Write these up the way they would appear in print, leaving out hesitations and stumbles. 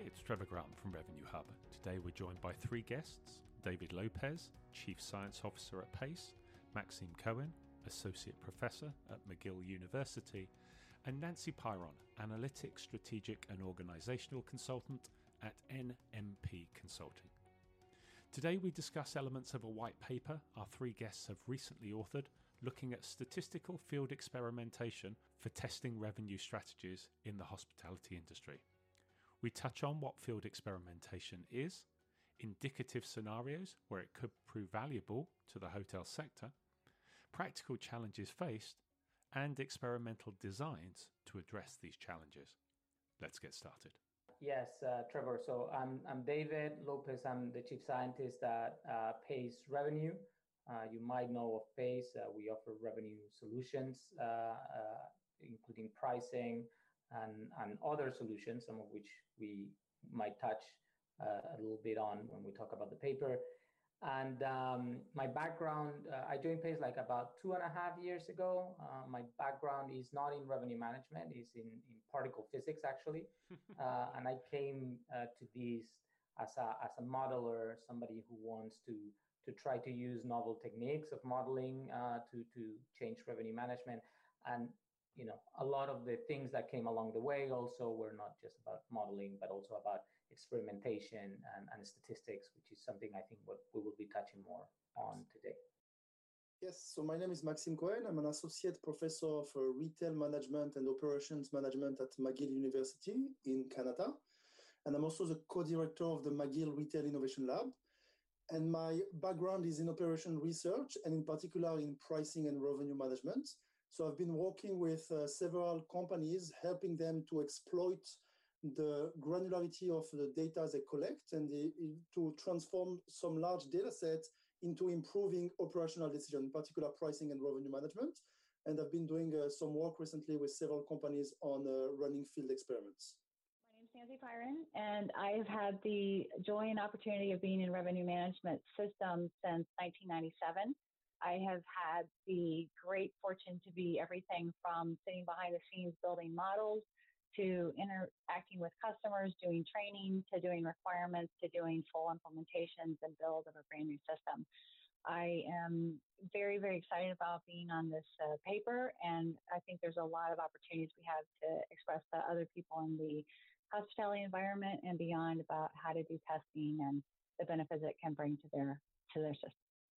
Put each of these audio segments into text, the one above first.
it's Trevor Grant from Revenue Hub. Today we're joined by three guests: David Lopez, Chief Science Officer at PACE, Maxime Cohen, Associate Professor at McGill University, and Nancy Pyron, Analytics, Strategic and Organizational Consultant at NMP Consulting. Today we discuss elements of a white paper our three guests have recently authored, looking at statistical field experimentation for testing revenue strategies in the hospitality industry. We touch on what field experimentation is, indicative scenarios where it could prove valuable to the hotel sector, practical challenges faced, and experimental designs to address these challenges. Let's get started. Yes, Trevor. So I'm David Lopez. I'm the chief scientist at PACE Revenue. You might know of PACE. We offer revenue solutions, including pricing and other solutions, some of which we might touch a little bit on when we talk about the paper. And my background, I joined PACE like about 2.5 years ago. My background is not in revenue management, it's in particle physics, actually. And I came to this as a modeler, somebody who wants to try to use novel techniques of modeling to change revenue management. And you know, a lot of the things that came along the way also were not just about modeling, but also about experimentation and statistics, which is something I think what we will be touching more on today. Yes, so my name is Maxime Cohen. I'm an associate professor of retail management and operations management at McGill University in Canada. And I'm also the co-director of the McGill Retail Innovation Lab. And my background is in operation research and in particular in pricing and revenue management. So I've been working with several companies, helping them to exploit the granularity of the data they collect and to transform some large data sets into improving operational decisions, in particular pricing and revenue management. And I've been doing some work recently with several companies on running field experiments. My name is Nancy Pyron, and I've had the joy and opportunity of being in revenue management systems since 1997. I have had the great fortune to be everything from sitting behind the scenes building models to interacting with customers, doing training, to doing requirements, to doing full implementations and build of a brand new system. I am very, very excited about being on this paper, and I think there's a lot of opportunities we have to express to other people in the hospitality environment and beyond about how to do testing and the benefits it can bring to their system.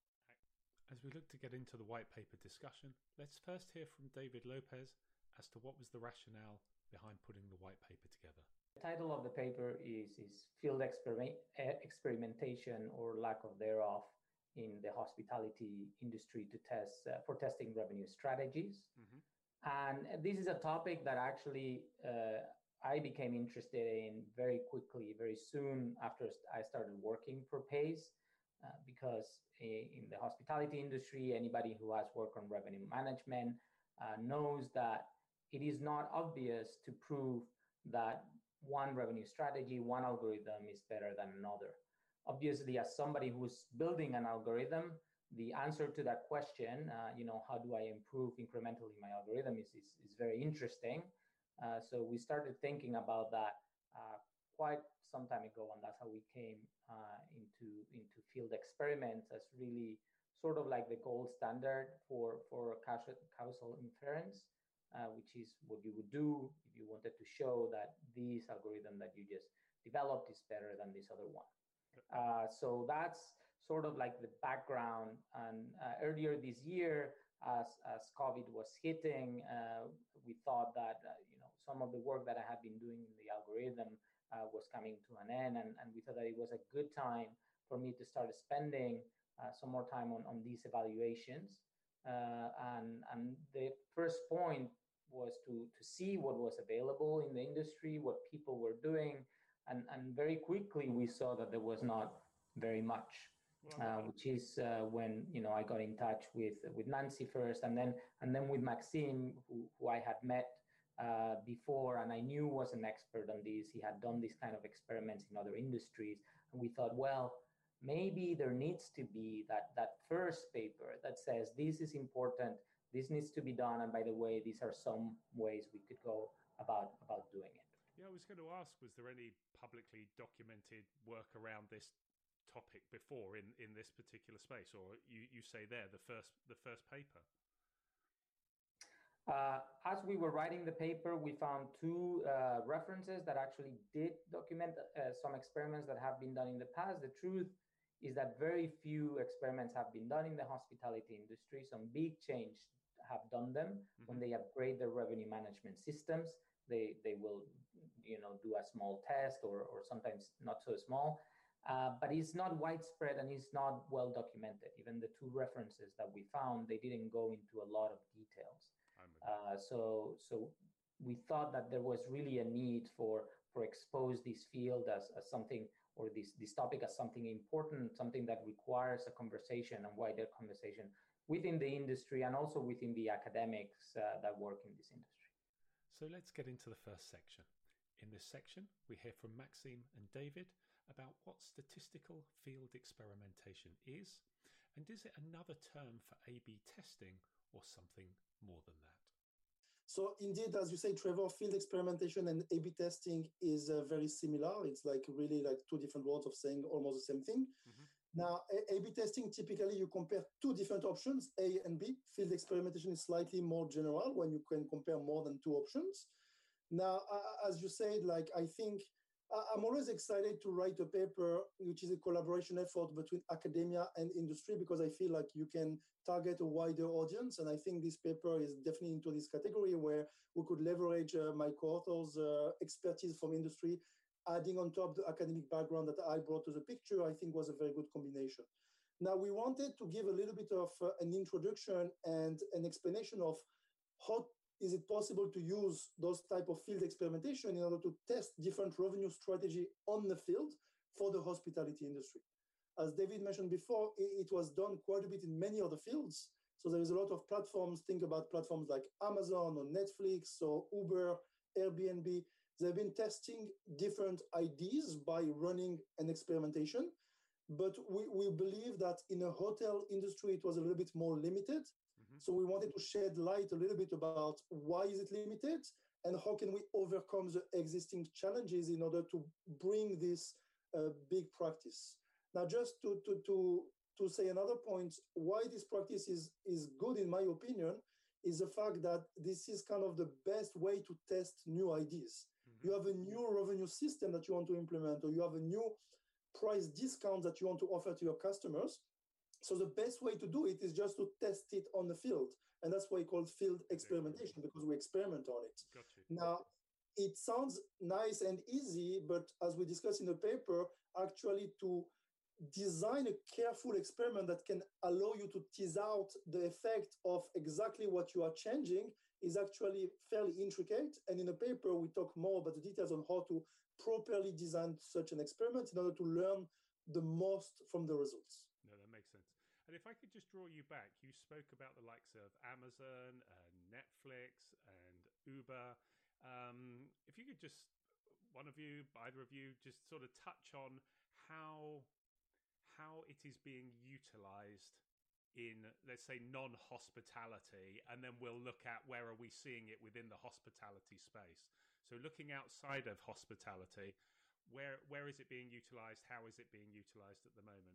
As we look to get into the white paper discussion, let's first hear from David Lopez as to what was the rationale behind putting the white paper together. The title of the paper is Field Experimentation or Lack of Thereof in the Hospitality Industry to Test for Testing Revenue Strategies. Mm-hmm. And this is a topic that actually I became interested in very quickly, very soon after I started working for PACE. Because in the hospitality industry, anybody who has worked on revenue management knows that it is not obvious to prove that one revenue strategy, one algorithm is better than another. Obviously, as somebody who's building an algorithm, the answer to that question, how do I improve incrementally my algorithm is very interesting. So we started thinking about that quite some time ago, and that's how we came into field experiments as really sort of like the gold standard for causal inference, which is what you would do if you wanted to show that this algorithm that you just developed is better than this other one. So that's sort of like the background. And earlier this year, as COVID was hitting, we thought that some of the work that I had been doing in the algorithm was coming to an end, and we thought that it was a good time for me to start spending some more time on these evaluations. And the first point was to see what was available in the industry, what people were doing, and very quickly we saw that there was not very much. Which is when I got in touch with Nancy first, and then with Maxime, who I had met before, and I knew was an expert on this. He had done these kind of experiments in other industries, and we thought, well, maybe there needs to be that first paper that says this is important, this needs to be done, and by the way, these are some ways we could go about doing it. Yeah, I was going to ask, was there any publicly documented work around this topic before in this particular space, or you say there the first paper? As we were writing the paper, we found two references that actually did document some experiments that have been done in the past. The truth is that very few experiments have been done in the hospitality industry. Some big chains have done them. When they upgrade their revenue management systems, they will do a small test or sometimes not so small. But it's not widespread and it's not well documented. Even the two references that we found, they didn't go into a lot of details. So we thought that there was really a need for expose this field as something, or this topic as something important, something that requires a conversation and wider conversation within the industry and also within the academics that work in this industry. So let's get into the first section. In this section, we hear from Maxime and David about what statistical field experimentation is, and is it another term for A/B testing or something more than that? So indeed, as you say, Trevor, field experimentation and A/B testing is very similar. It's like really like two different words of saying almost the same thing. Now, A/B testing, typically you compare two different options, A and B. Field experimentation is slightly more general when you can compare more than two options. Now, as you said, like I think I'm always excited to write a paper, which is a collaboration effort between academia and industry, because I feel like you can target a wider audience. And I think this paper is definitely into this category where we could leverage my co-authors' expertise from industry, adding on top the academic background that I brought to the picture, I think was a very good combination. Now, we wanted to give a little bit of an introduction and an explanation of how is it possible to use those type of field experimentation in order to test different revenue strategy on the field for the hospitality industry. As David mentioned before, it was done quite a bit in many other fields. So there is a lot of platforms. Think about platforms like Amazon or Netflix or Uber, Airbnb. They've been testing different ideas by running an experimentation. But we believe that in the hotel industry, it was a little bit more limited. So we wanted to shed light a little bit about why is it limited and how can we overcome the existing challenges in order to bring this big practice. Now, just to say another point, why this practice is good, in my opinion, is the fact that this is kind of the best way to test new ideas. You have a new revenue system that you want to implement, or you have a new price discount that you want to offer to your customers. So the best way to do it is just to test it on the field. And that's why it's called field experimentation, because we experiment on it. Now, it sounds nice and easy, but as we discussed in the paper, actually to design a careful experiment that can allow you to tease out the effect of exactly what you are changing is actually fairly intricate. And in the paper, we talk more about the details on how to properly design such an experiment in order to learn the most from the results. No, that makes sense. And if I could just draw you back, you spoke about the likes of Amazon and Netflix and Uber. If you could just, one of you, either of you, just sort of touch on how it is being utilized in, let's say, non-hospitality, and then we'll look at where are we seeing it within the hospitality space. So looking outside of hospitality, where is it being utilized? How is it being utilized at the moment?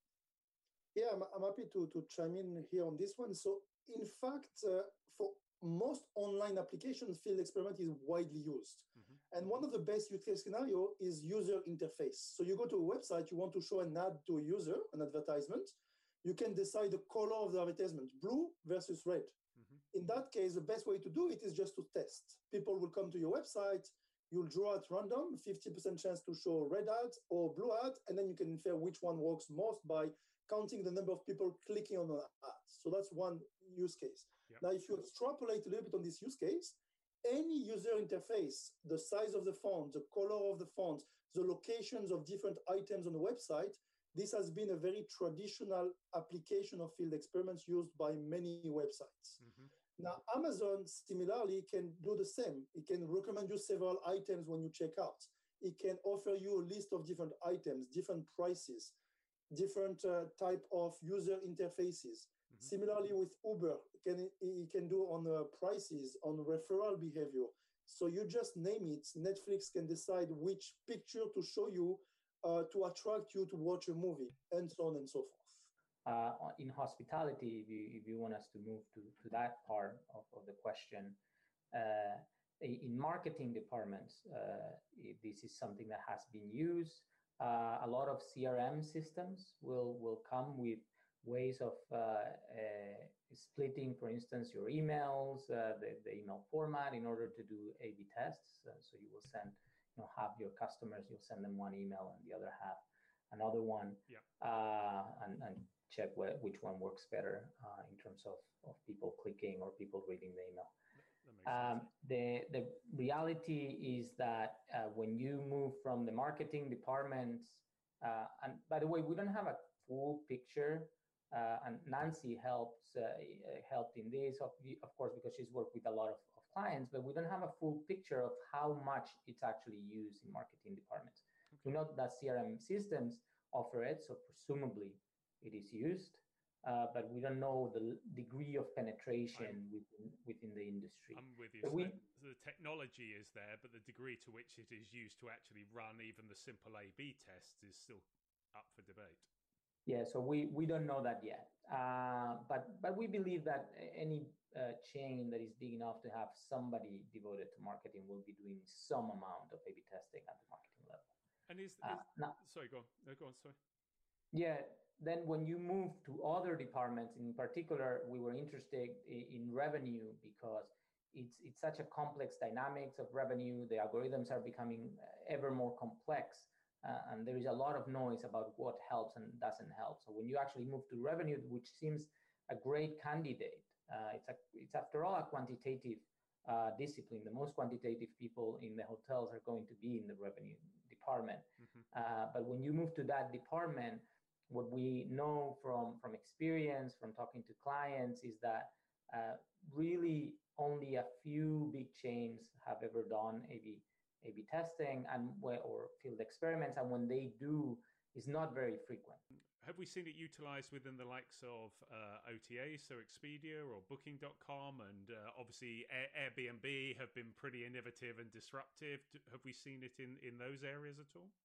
Yeah, I'm happy to chime in here on this one. So in fact, for most online applications, field experiment is widely used. And one of the best use case scenario is user interface. So you go to a website, you want to show an ad to a user, an advertisement. You can decide the color of the advertisement, blue versus red. In that case, the best way to do it is just to test. People will come to your website, you'll draw at random, 50% chance to show red ad or blue ad, and then you can infer which one works most by counting the number of people clicking on the ad. So that's one use case. Now, if you extrapolate a little bit on this use case, any user interface, the size of the font, the color of the font, the locations of different items on the website, this has been a very traditional application of field experiments used by many websites. Now, Amazon similarly can do the same. It can recommend you several items when you check out. It can offer you a list of different items, different prices, different type of user interfaces. Similarly with Uber, it can do on prices, on referral behavior. So you just name it. Netflix can decide which picture to show you to attract you to watch a movie, and so on and so forth. In hospitality, if you want us to move to that part of the question, in marketing departments, this is something that has been used. A lot of CRM systems will come with ways of splitting, for instance, your emails, the email format in order to do A/B tests. So you will send, half your customers, you'll send them one email and the other half another one, and check which one works better in terms of people clicking or people reading the email. The reality is that when you move from the marketing departments, and by the way, we don't have a full picture, and Nancy helped in this, of course, because she's worked with a lot of clients, but we don't have a full picture of how much it's actually used in marketing departments. Okay. We know that CRM systems offer it, so presumably it is used. But we don't know the degree of penetration within the industry. I'm with you. So the technology is there, but the degree to which it is used to actually run even the simple A/B tests is still up for debate. Yeah, so we don't know that yet. But we believe that any chain that is big enough to have somebody devoted to marketing will be doing some amount of A/B testing at the marketing level. And sorry, go on. No, go on, sorry. Yeah. Then when you move to other departments, in particular, we were interested in revenue because it's such a complex dynamics of revenue. The algorithms are becoming ever more complex, and there is a lot of noise about what helps and doesn't help. So when you actually move to revenue, which seems a great candidate, it's after all a quantitative discipline. The most quantitative people in the hotels are going to be in the revenue department. Mm-hmm. But when you move to that department, what we know from experience, from talking to clients, is that really only a few big chains have ever done A/B testing or field experiments, and when they do, it's not very frequent. Have we seen it utilized within the likes of OTAs, so Expedia or Booking.com, and obviously Airbnb have been pretty innovative and disruptive? Have we seen it in those areas at all?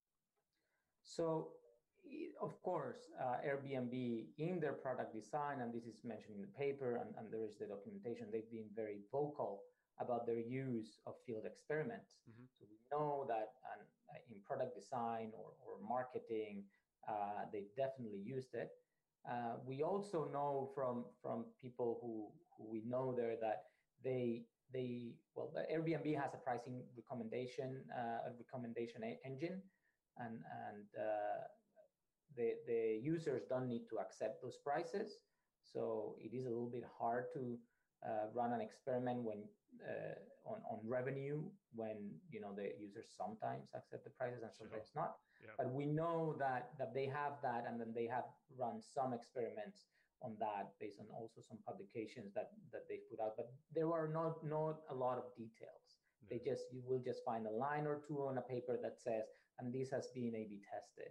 So, of course, Airbnb in their product design, and this is mentioned in the paper, and there is the documentation, they've been very vocal about their use of field experiments. Mm-hmm. So we know that in product design or marketing, they definitely used it. We also know from people who we know there that the Airbnb has a pricing recommendation engine, and the users don't need to accept those prices. So it is a little bit hard to run an experiment when on revenue when the users sometimes accept the prices and sometimes not. Yeah. But we know that they have that, and then they have run some experiments on that based on also some publications that they put out. But there are not a lot of details. No. You will just find a line or two on a paper that says, and this has been A/B tested.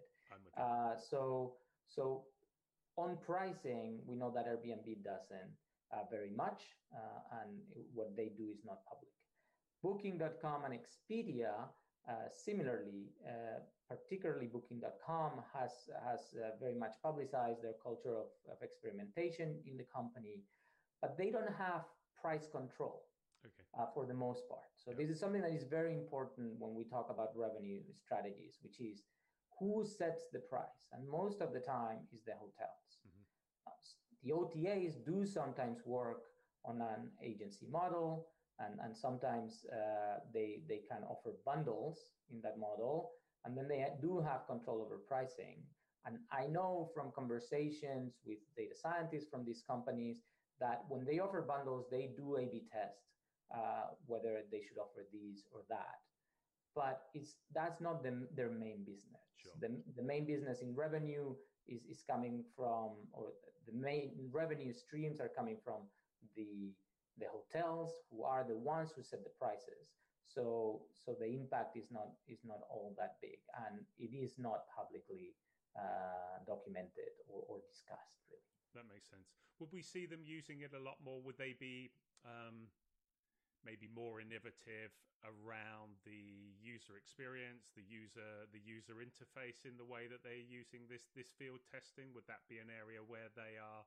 So on pricing, we know that Airbnb doesn't very much, and what they do is not public. Booking.com and Expedia, similarly, particularly Booking.com has very much publicized their culture of experimentation in the company, but they don't have price control. Okay. For the most part. So This is something that is very important when we talk about revenue strategies, which is who sets the price, and most of the time is the hotels. Mm-hmm. The OTAs do sometimes work on an agency model, and sometimes they can offer bundles in that model, and then they do have control over pricing. And I know from conversations with data scientists from these companies that when they offer bundles, they do A/B test whether they should offer these or that. But that's not their main business. Sure. The main business in revenue is coming from, or the main revenue streams are coming from the hotels, who are the ones who set the prices. So the impact is not all that big, and it is not publicly documented or discussed, really. That makes sense. Would we see them using it a lot more? Would they be maybe more innovative around the user experience, the user interface in the way that they're using this field testing? Would that be an area where they are,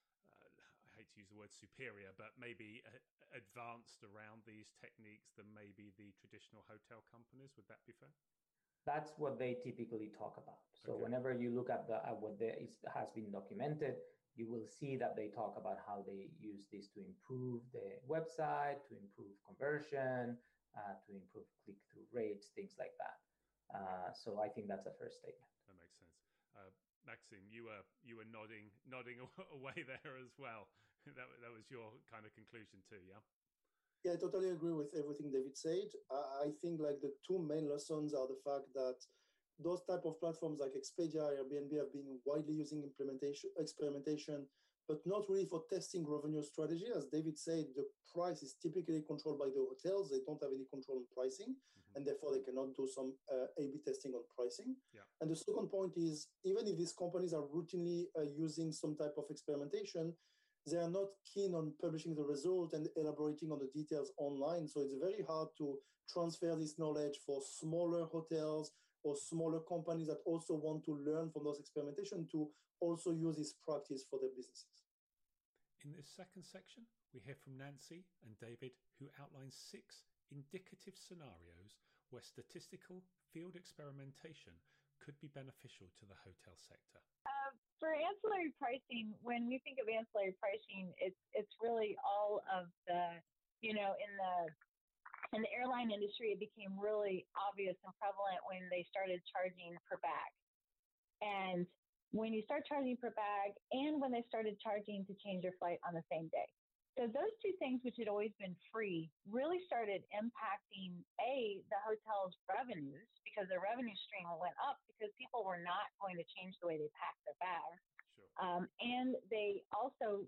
I hate to use the word superior, but maybe advanced around these techniques than maybe the traditional hotel companies? Would that be fair? That's what they typically talk about. So Okay. whenever you look at what has been documented, you will see that they talk about how they use this to improve the website, to improve conversion, to improve click-through rates, things like that. So I think that's a first statement. That makes sense. Maxime, you were nodding away there as well. That was your kind of conclusion too, yeah? Yeah, I totally agree with everything David said. I think like the two main lessons are the fact that those type of platforms like Expedia, Airbnb have been widely using experimentation, but not really for testing revenue strategy. As David said, the price is typically controlled by the hotels. They don't have any control on pricing, and therefore they cannot do some A/B testing on pricing. Yeah. And the second point is, even if these companies are routinely using some type of experimentation, they are not keen on publishing the result and elaborating on the details online. So it's very hard to transfer this knowledge for smaller hotels or smaller companies that also want to learn from those experimentation to also use this practice for their businesses. In this second section, we hear from Nancy and David, who outline 6 indicative scenarios where statistical field experimentation could be beneficial to the hotel sector. For ancillary pricing, when we think of ancillary pricing, it's really all of the, in the airline industry, it became really obvious and prevalent when they started charging per bag. And when you start charging per bag and when they started charging to change your flight on the same day. So those two things, which had always been free, really started impacting, the hotel's revenues, because their revenue stream went up because people were not going to change the way they packed their bags. Sure. And they also,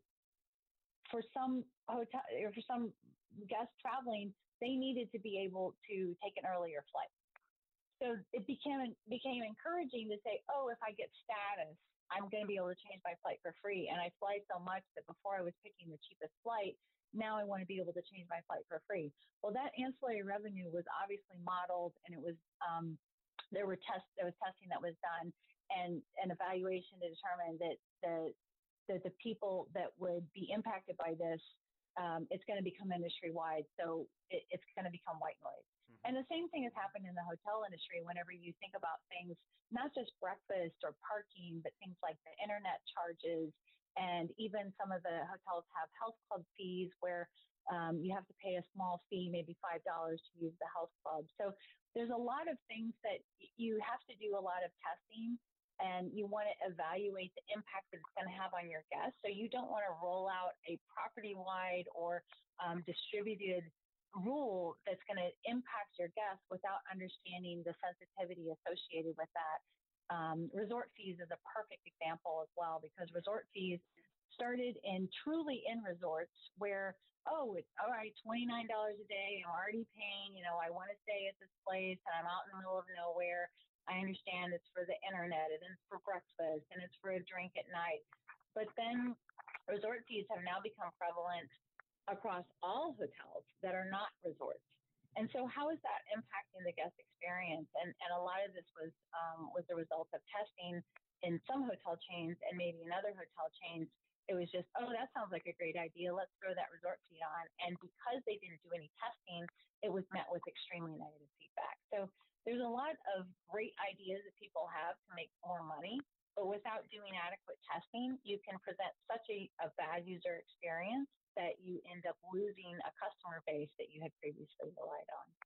for some hotel or for some guests traveling, they needed to be able to take an earlier flight. So it became encouraging to say, oh, if I get status, I'm going to be able to change my flight for free. And I fly so much that before I was picking the cheapest flight, now I want to be able to change my flight for free. Well, that ancillary revenue was obviously modeled, and it was there was testing that was done, and an evaluation to determine that the people that would be impacted by this, it's going to become industry wide. So it's going to become white noise. And the same thing has happened in the hotel industry whenever you think about things, not just breakfast or parking, but things like the internet charges. And even some of the hotels have health club fees where you have to pay a small fee, maybe $5 to use the health club. So there's a lot of things that you have to do a lot of testing, and you want to evaluate the impact that it's going to have on your guests. So you don't want to roll out a property-wide or distributed rule that's going to impact your guests without understanding the sensitivity associated with that. Resort fees is a perfect example as well, because resort fees started truly in resorts where, it's all right, $29 a day, I'm already paying, I want to stay at this place and I'm out in the middle of nowhere. I understand it's for the internet and it's for breakfast and it's for a drink at night. But then resort fees have now become prevalent across all hotels that are not resorts. And so how is that impacting the guest experience? And a lot of this was the result of testing in some hotel chains, and maybe in other hotel chains, it was just, that sounds like a great idea. Let's throw that resort fee on. And because they didn't do any testing, it was met with extremely negative feedback. So there's a lot of great ideas that people have to make more money, but without doing adequate testing, you can present such a bad user experience that you end up losing a customer base that you had previously relied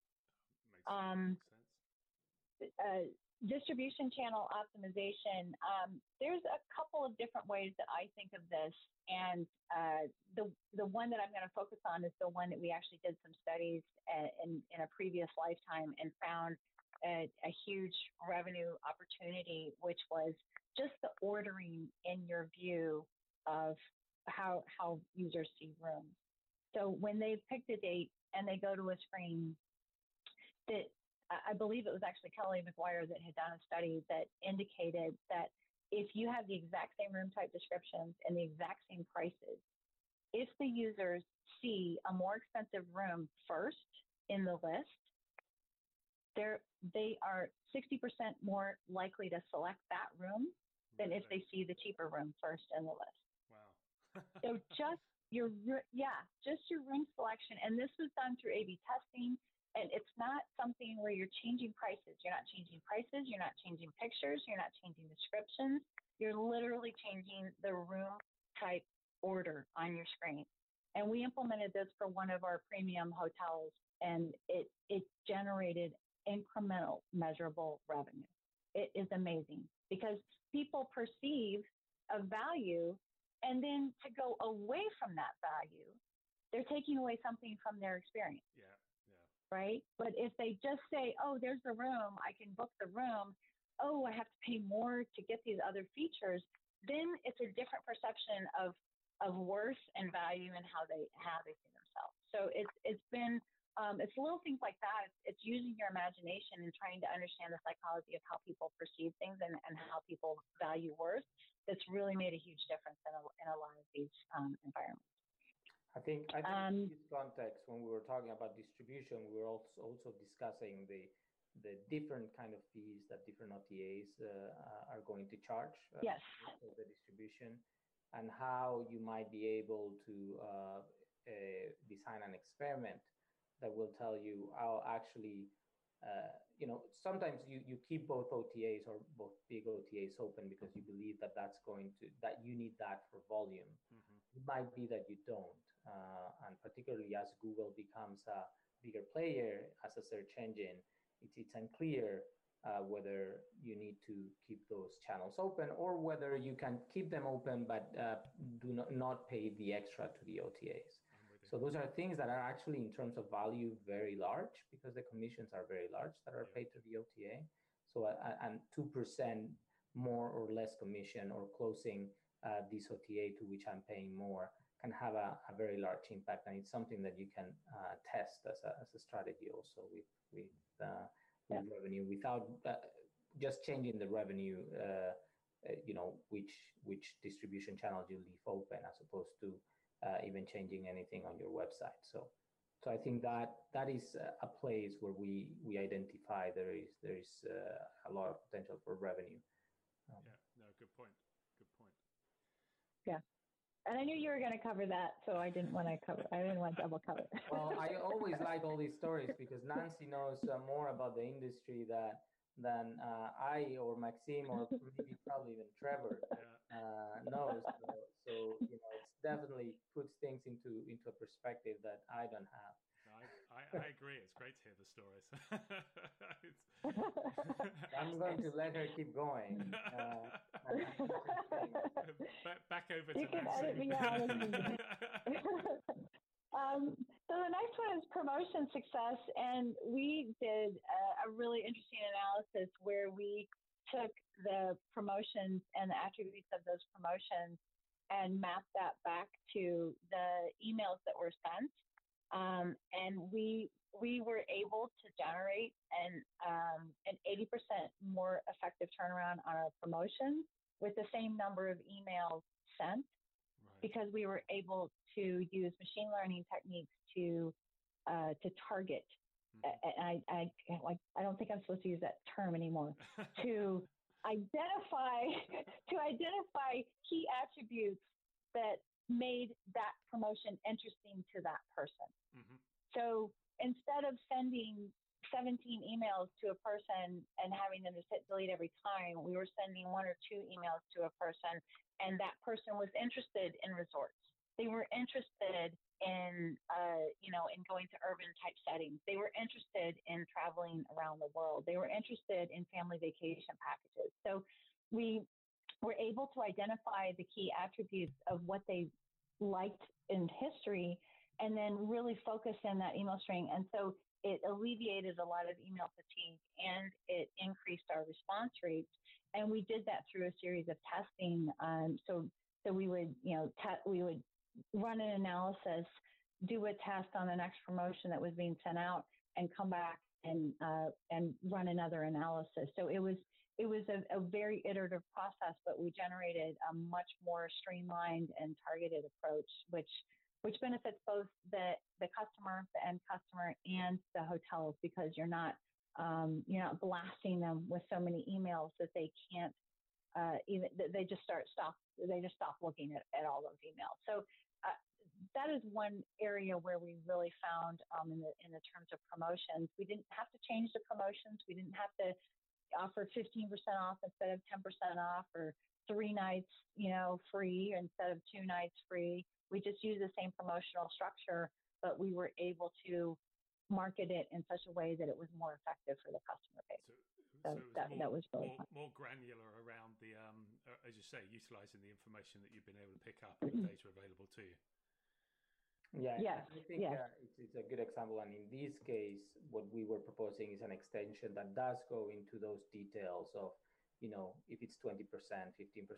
on. Makes sense. Distribution channel optimization. There's a couple of different ways that I think of this, and the one that I'm going to focus on is the one that we actually did some studies in a previous lifetime and found a huge revenue opportunity, which was just the ordering in your view of how users see rooms. So when they pick a date and they go to a screen, that I believe it was actually Kelly McGuire that had done a study that indicated that if you have the exact same room type descriptions and the exact same prices, if the users see a more expensive room first in the list, they are 60% more likely to select that room than if they see the cheaper room first in the list. Wow. So just your room selection, and this was done through A/B testing, and it's not something where you're changing prices. You're not changing prices. You're not changing pictures. You're not changing descriptions. You're literally changing the room type order on your screen. And we implemented this for one of our premium hotels, and it generated incremental measurable revenue. It is amazing because people perceive a value, and then to go away from that value, they're taking away something from their experience. Yeah. Right? But if they just say, oh, there's the room, I can book the room, oh, I have to pay more to get these other features, then it's a different perception of worth and value and how they see themselves. So it's been it's little things like that. It's using your imagination and trying to understand the psychology of how people perceive things and how people value worth that's really made a huge difference in a lot of these environments. I think in this context, when we were talking about distribution, we were also discussing the different kind of fees that different OTAs are going to charge yes. for the distribution, and how you might be able to design an experiment that will tell you how actually, sometimes you keep both OTAs or both big OTAs open because you believe that that you need that for volume. Mm-hmm. It might be that you don't. And particularly as Google becomes a bigger player as a search engine, it's unclear whether you need to keep those channels open or whether you can keep them open but do not pay the extra to the OTAs. So those are things that are actually, in terms of value, very large because the commissions are very large that are paid to the OTA. So and 2% more or less commission or closing this OTA to which I'm paying more can have a very large impact, and it's something that you can test as a strategy also with revenue without just changing the revenue. Which distribution channels you leave open as opposed to even changing anything on your website. So I think that is a place where we identify there is a lot of potential for revenue. Good point. Yeah. And I knew you were going to cover that, so I didn't want to double cover. Well, I always like all these stories because Nancy knows more about the industry than I or Maxime or maybe probably even Trevor knows. So it's definitely puts things into a perspective that I don't have. I agree. It's great to hear the stories. I'm going to let her keep going. Back over to you can edit me out. So the next one is promotion success, and we did a really interesting analysis where we took the promotions and the attributes of those promotions and mapped that back to the emails that were sent. And we were able to generate an 80% more effective turnaround on our promotions with the same number of emails sent, because we were able to use machine learning techniques to target. Mm-hmm. I don't think I'm supposed to use that term anymore. to identify key attributes that made that promotion interesting to that person. Mm-hmm. So instead of sending 17 emails to a person and having them just hit delete every time, we were sending 1 or 2 emails to a person, and that person was interested in resorts. They were interested in going to urban type settings. They were interested in traveling around the world. They were interested in family vacation packages. So we were able to identify the key attributes of what they liked in history and then really focus in that email string. And so it alleviated a lot of email fatigue and it increased our response rates. And we did that through a series of testing. So we would, we would run an analysis, do a test on the next promotion that was being sent out, and come back and run another analysis. So it was a very iterative process, but we generated a much more streamlined and targeted approach, which which benefits both the customer, the end customer, and the hotels, because you're not blasting them with so many emails that they can't they just stop looking at all those emails. So that is one area where we really found in the terms of promotions, we didn't have to change the promotions. We didn't have to offer 15% off instead of 10% off, or 3 nights, free instead of 2 nights free. We just used the same promotional structure, but we were able to market it in such a way that it was more effective for the customer base. So that was really fun. More granular around the, as you say, utilizing the information that you've been able to pick up and the data available to you. Yeah, yes. I think it's a good example. And in this case, what we were proposing is an extension that does go into those details of, if it's 20%, 15%, 10%.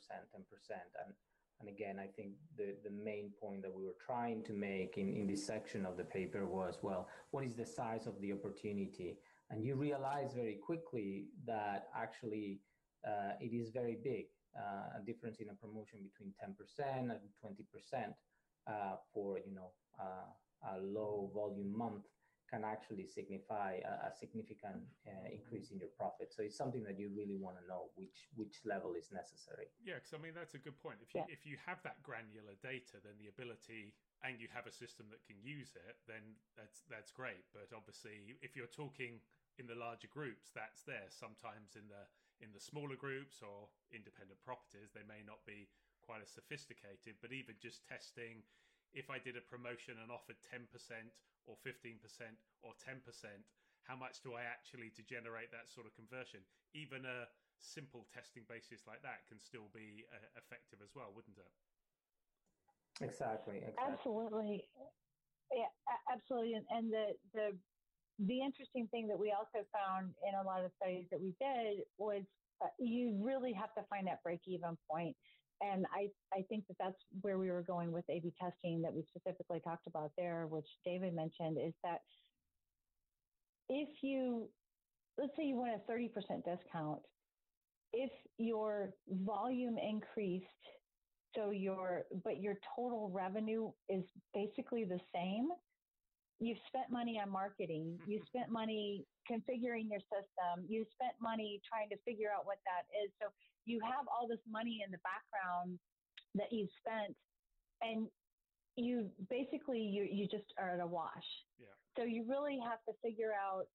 And again, I think the main point that we were trying to make in this section of the paper was, well, what is the size of the opportunity? And you realize very quickly that actually it is very big, a difference in a promotion between 10% and 20% for, a low volume month can actually signify a significant increase in your profit. So it's something that you really want to know which level is necessary. Yeah, because I mean, that's a good point. If you have that granular data, then the ability, and you have a system that can use it, then that's great. But obviously, if you're talking in the larger groups, that's there. Sometimes in the smaller groups or independent properties, they may not be quite as sophisticated. But even just testing, if I did a promotion and offered 10% or 15% or 10%, how much do I actually to generate that sort of conversion? Even a simple testing basis like that can still be effective as well, wouldn't it? Exactly. Absolutely. Yeah, absolutely. And the interesting thing that we also found in a lot of studies that we did was you really have to find that break-even point. And I think that's where we were going with A/B testing that we specifically talked about there, which David mentioned, is that if let's say you want a 30% discount, if your volume increased, but your total revenue is basically the same, you've spent money on marketing, you spent money configuring your system, you spent money trying to figure out what that is. So you have all this money in the background that you've spent, and you basically, you just are at a wash. Yeah. So you really have to figure out,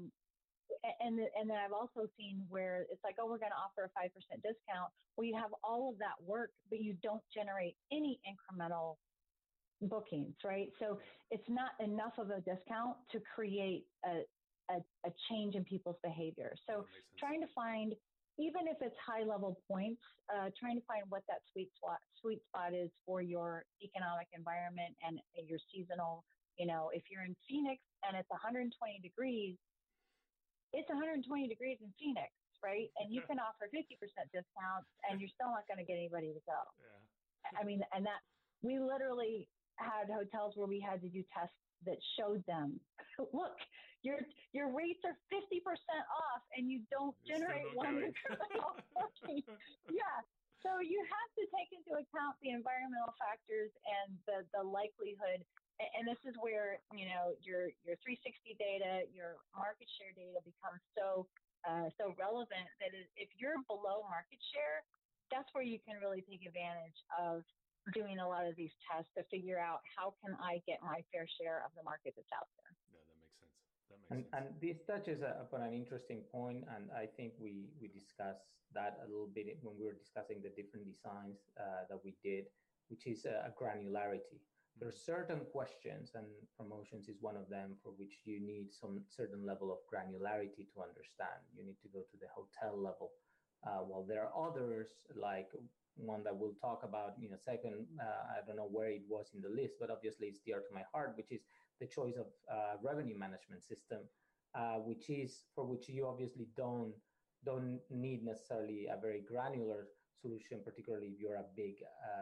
and then I've also seen where it's like, oh, we're going to offer a 5% discount. Well, you have all of that work, but you don't generate any incremental bookings, right? So it's not enough of a discount to create a change in people's behavior. So trying to find, even if it's high level points, trying to find what that sweet spot is for your economic environment and your seasonal, if you're in Phoenix and it's 120 degrees, it's 120 degrees in Phoenix, right? And you can offer 50% discounts and you're still not going to get anybody to go. Yeah. I mean, and that we literally had hotels where we had to do tests that showed them, look, your rates are 50% off and you don't generate one incremental booking. Yeah. So you have to take into account the environmental factors and the likelihood. And this is where, your 360 data, your market share data becomes so relevant that if you're below market share, that's where you can really take advantage of doing a lot of these tests to figure out how can I get my fair share of the market that's out there. Yeah, that makes sense. And this touches upon an interesting point, and I think we discussed that a little bit when we were discussing the different designs that we did, which is a granularity. There are certain questions, and promotions is one of them, for which you need some certain level of granularity to understand. You need to go to the hotel level. While there are others, like one that we'll talk about in a second, I don't know where it was in the list, but obviously it's dear to my heart, which is the choice of revenue management system, which you obviously don't need necessarily a very granular solution, particularly if you're a big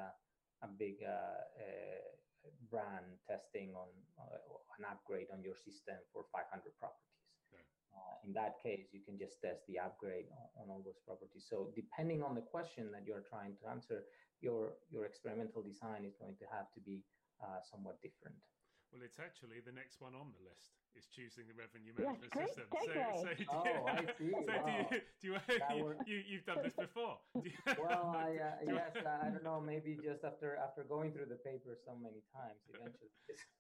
brand testing on an upgrade on your system for 500 properties. Yeah. In that case, you can just test the upgrade on all those properties. So depending on the question that you're trying to answer, your experimental design is going to have to be somewhat different. Well, it's actually the next one on the list is choosing the revenue management system. I see. So you've done this before. Well, yes, I don't know. Maybe just after going through the paper so many times, eventually,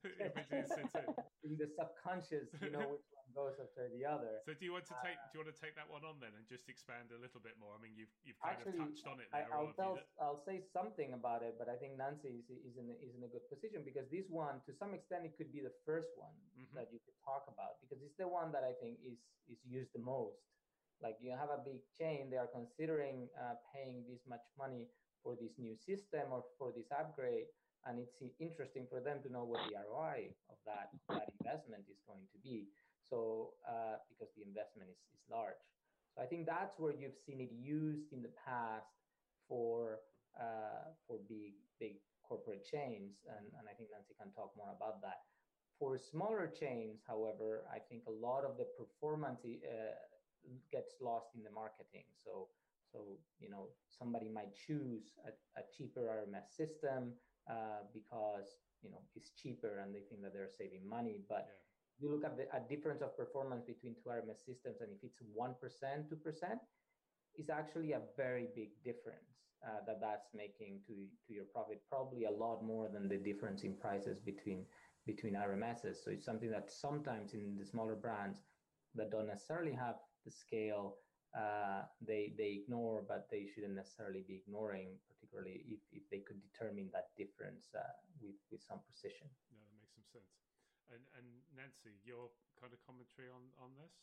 in the subconscious, you know which one goes after the other. So do you want to take that one on then and just expand a little bit more? I mean, you've kind of touched on it there. I'll say something about it, but I think Nancy is in a good position, because this one, to some extent, it could be the first one that you could talk about, because it's the one that I think is used the most. Like, you have a big chain, they are considering paying this much money for this new system or for this upgrade, and it's interesting for them to know what the ROI of that investment is going to be. So because the investment is large. So I think that's where you've seen it used in the past for big corporate chains, and I think Nancy can talk more about that. For smaller chains, however, I think a lot of the performance gets lost in the marketing. So somebody might choose a cheaper RMS system because it's cheaper and they think that they're saving money. But you look at the difference of performance between two RMS systems, and if it's 1%, 2%, is actually a very big difference that's making to your profit, probably a lot more than the difference in prices between RMSs. So it's something that sometimes in the smaller brands that don't necessarily have the scale, they ignore, but they shouldn't necessarily be ignoring, particularly if they could determine that difference with some precision. No, that makes some sense. And Nancy, your kind of commentary on this?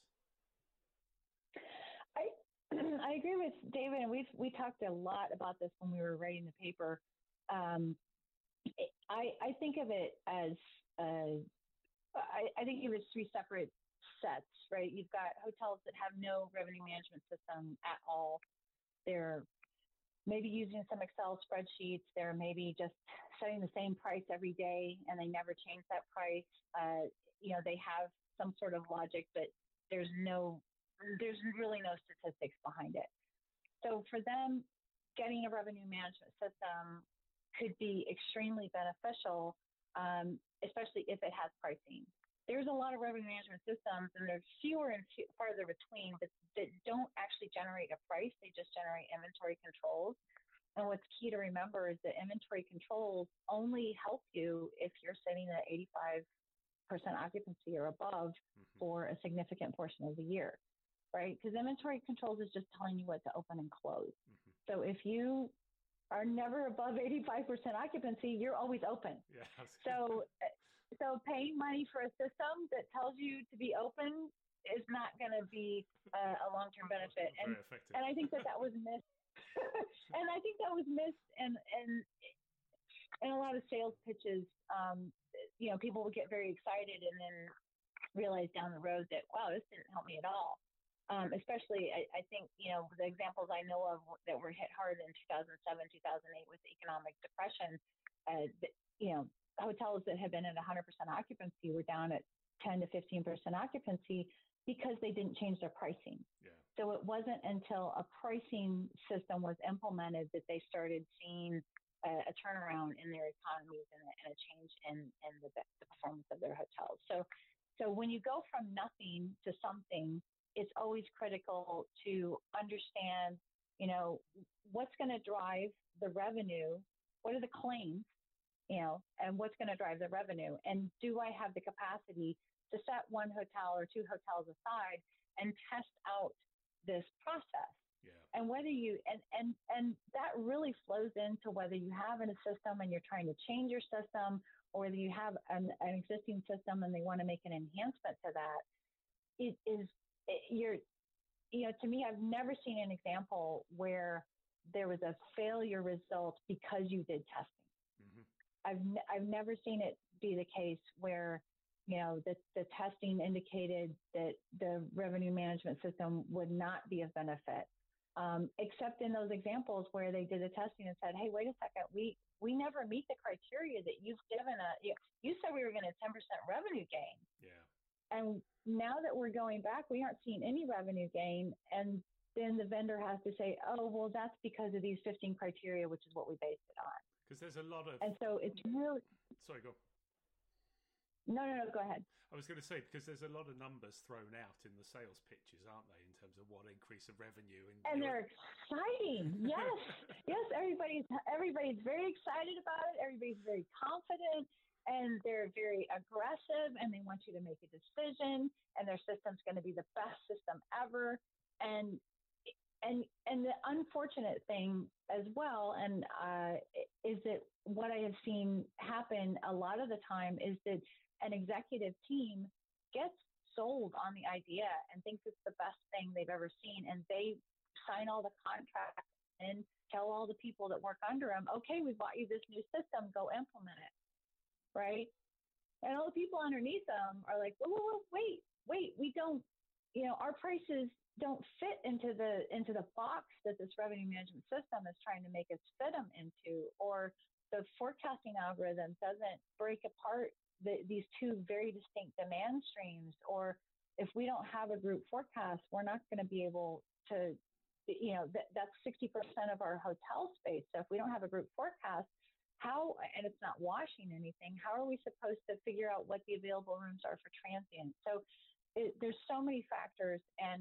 I agree with David, and we talked a lot about this when we were writing the paper. I think of it as I think of it as three separate sets, right? You've got hotels that have no revenue management system at all. They're maybe using some Excel spreadsheets. They're maybe just setting the same price every day, and they never change that price. They have some sort of logic, but there's really no statistics behind it. So for them, getting a revenue management system could be extremely beneficial, especially if it has pricing. There's a lot of revenue management systems, and they're fewer and farther between, but that don't actually generate a price. They just generate inventory controls. And what's key to remember is that inventory controls only help you if you're sitting at 85% occupancy or above for a significant portion of the year, right? Because inventory controls is just telling you what to open and close. So if you are never above 85% occupancy, you're always open. Yeah. So paying money for a system that tells you to be open is not going to be a long-term benefit. And I think that was missed. And I think that was missed in a lot of sales pitches. People would get very excited and then realize down the road that, wow, this didn't help me at all. Especially, I think, the examples I know of that were hit hard in 2007, 2008 with the economic depression, hotels that had been at 100% occupancy were down at 10 to 15% occupancy because they didn't change their pricing. Yeah. So it wasn't until a pricing system was implemented that they started seeing a turnaround in their economies and a change in the performance of their hotels. So when you go from nothing to something, it's always critical to understand, what's going to drive the revenue, what are the claims, and what's going to drive the revenue, and do I have the capacity to set one hotel or two hotels aside and test out this process? Yeah. And whether you and that really flows into whether you have a system and you're trying to change your system, or whether you have an existing system and they want to make an enhancement to that. To me, I've never seen an example where there was a failure result because you did testing. I've never seen it be the case where, the testing indicated that the revenue management system would not be of benefit, except in those examples where they did the testing and said, hey, wait a second, we never meet the criteria that you've given us. You said we were going to 10% revenue gain. Yeah. And now that we're going back, we aren't seeing any revenue gain. And then the vendor has to say, oh, well, that's because of these 15 criteria, which is what we based it on. Because there's a lot of... And so it's really... Sorry, go on. No, go ahead. I was going to say, because there's a lot of numbers thrown out in the sales pitches, aren't they, in terms of what increase of revenue? And they're exciting. Yes. Yes, everybody's very excited about it. Everybody's very confident, and they're very aggressive, and they want you to make a decision, and their system's going to be the best system ever. And the unfortunate thing as well, and is that what I have seen happen a lot of the time is that an executive team gets sold on the idea and thinks it's the best thing they've ever seen, and they sign all the contracts and tell all the people that work under them, okay, we bought you this new system, go implement it, right? And all the people underneath them are like, whoa, wait, we don't, our prices don't fit into the box that this revenue management system is trying to make us fit them into, or the forecasting algorithm doesn't break apart these two very distinct demand streams, or if we don't have a group forecast, we're not going to be able to, that's 60% of our hotel space. So if we don't have a group forecast, and it's not washing anything, how are we supposed to figure out what the available rooms are for transient? So there's so many factors, and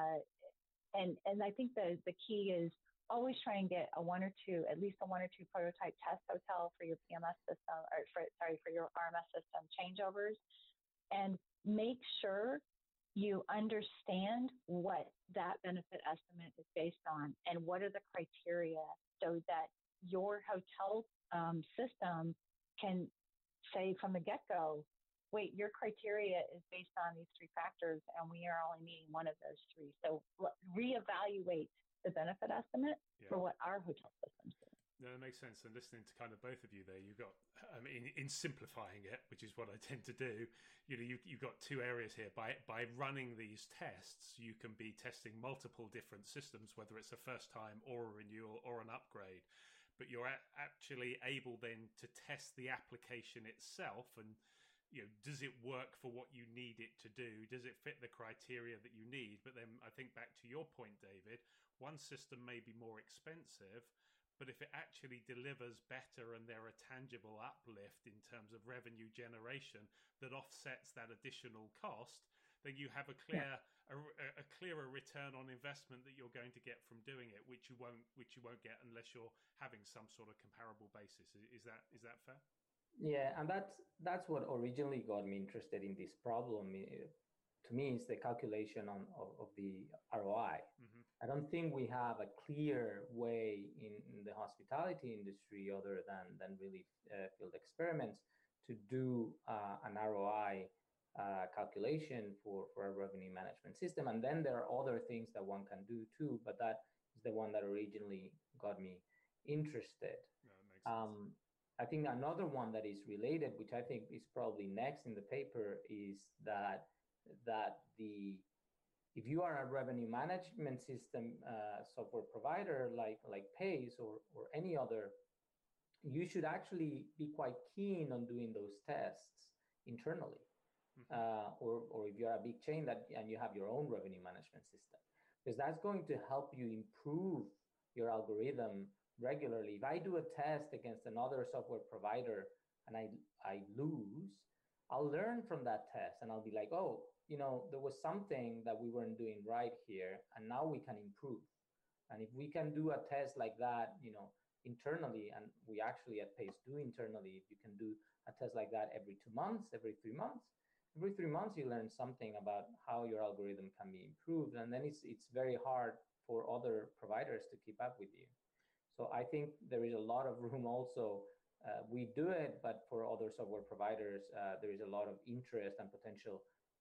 I think the key is always try and get at least a one or two prototype test hotel for your PMS system, for your RMS system changeovers, and make sure you understand what that benefit estimate is based on and what are the criteria, so that your hotel system can say from the get-go, wait, your criteria is based on these three factors, and we are only meeting one of those three. So reevaluate the benefit estimate for what our hotel systems do. No, that makes sense. And listening to kind of both of you there, you've got, in simplifying it, which is what I tend to do, you've got two areas here. By running these tests, you can be testing multiple different systems, whether it's a first time or a renewal or an upgrade. But you're actually able then to test the application itself, and does it work for what you need it to do? Does it fit the criteria that you need? But then I think back to your point, David, one system may be more expensive, but if it actually delivers better and there are tangible uplift in terms of revenue generation that offsets that additional cost, then you have a clearer return on investment that you're going to get from doing it, which you won't get unless you're having some sort of comparable basis. Is that fair? Yeah, and that's what originally got me interested in this problem. To me, it's the calculation of the ROI. Mm-hmm. I don't think we have a clear way in the hospitality industry, other than really field experiments, to do an ROI calculation for a revenue management system. And then there are other things that one can do too, but that is the one that originally got me interested. No, it makes sense. I think another one that is related, which I think is probably next in the paper, is that if you are a revenue management system software provider like Pace or any other, you should actually be quite keen on doing those tests internally. Mm-hmm. Or if you're a big chain and you have your own revenue management system, because that's going to help you improve your algorithm regularly. If I do a test against another software provider and I lose, I'll learn from that test and I'll be like, oh, there was something that we weren't doing right here, and now we can improve. And if we can do a test like that, internally, and we actually at Pace do internally, if you can do a test like that every 2 months, every 3 months, you learn something about how your algorithm can be improved. And then it's very hard for other providers to keep up with you. So I think there is a lot of room also. We do it, but for other software providers, there is a lot of interest and potential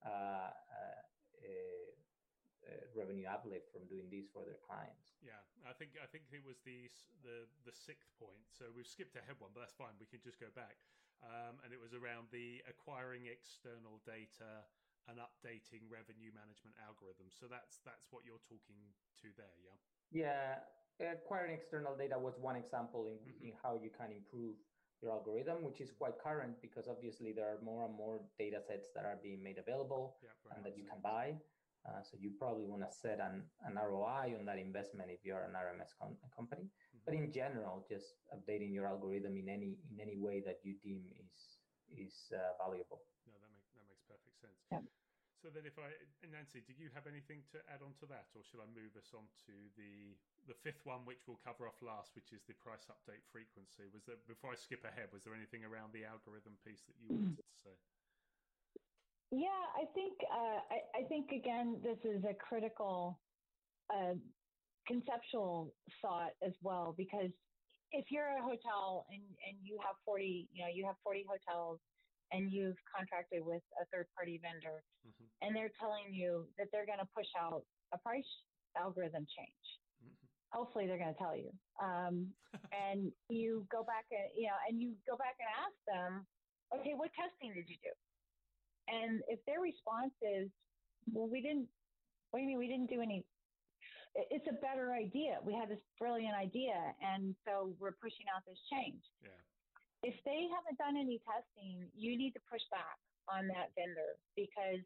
revenue uplift from doing this for their clients. Yeah, I think it was the sixth point. So we've skipped ahead one, but that's fine. We can just go back. And it was around the acquiring external data and updating revenue management algorithms. So that's what you're talking to there, yeah? Yeah. Acquiring external data was one example in how you can improve your algorithm, which is quite current because obviously there are more and more data sets that are being made available and that you can buy. So you probably want to set an ROI on that investment if you're an RMS company. But in general, just updating your algorithm in any way that you deem is valuable. No, that makes perfect sense. Yeah. So then, Nancy, did you have anything to add on to that, or should I move us on to the fifth one, which we'll cover off last, which is the price update frequency? Was there, before I skip ahead, was there anything around the algorithm piece that you wanted to say? Yeah, I think again, this is a critical conceptual thought as well, because if you're a hotel and you have 40 hotels and you've contracted with a third party vendor, mm-hmm. and they're telling you that they're going to push out a price algorithm change. Mm-hmm. Hopefully they're going to tell you. And you go back and ask them, okay, what testing did you do? And if their response is, well, what do you mean we didn't do any? It's a better idea. We had this brilliant idea, and so we're pushing out this change. Yeah. If they haven't done any testing, you need to push back on that vendor, because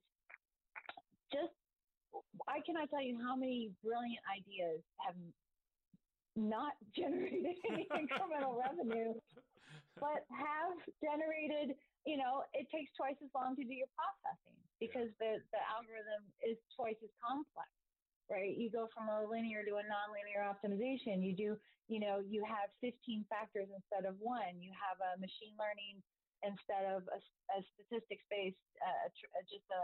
I cannot tell you how many brilliant ideas have not generated any incremental revenue, but have generated, it takes twice as long to do your processing because the algorithm is twice as complex, right? You go from a linear to a nonlinear optimization. You have 15 factors instead of one. You have a machine learning instead of a statistics-based, just a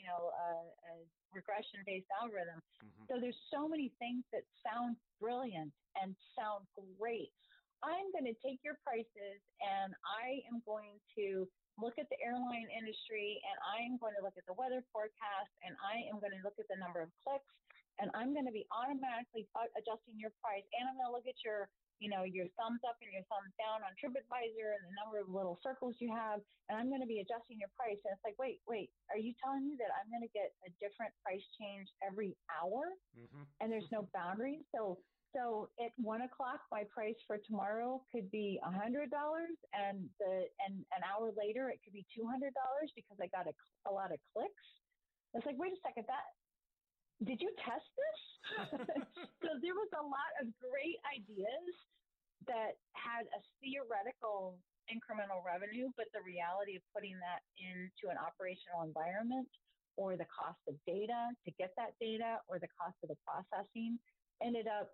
regression-based algorithm. Mm-hmm. So there's so many things that sound brilliant and sound great. I'm going to take your prices and I am going to look at the airline industry, and I am going to look at the weather forecast, and I am going to look at the number of clicks, and I'm going to be automatically adjusting your price, and I'm going to look at your thumbs up and your thumbs down on TripAdvisor and the number of little circles you have, and I'm going to be adjusting your price. And it's like, wait, are you telling me that I'm going to get a different price change every hour? Mm-hmm. And there's no boundaries? So at 1 o'clock, my price for tomorrow could be $100, and an hour later it could be $200 because I got a lot of clicks. It's like, wait a second, did you test this? So there was a lot of great ideas that had a theoretical incremental revenue, but the reality of putting that into an operational environment, or the cost of data to get that data, or the cost of the processing, ended up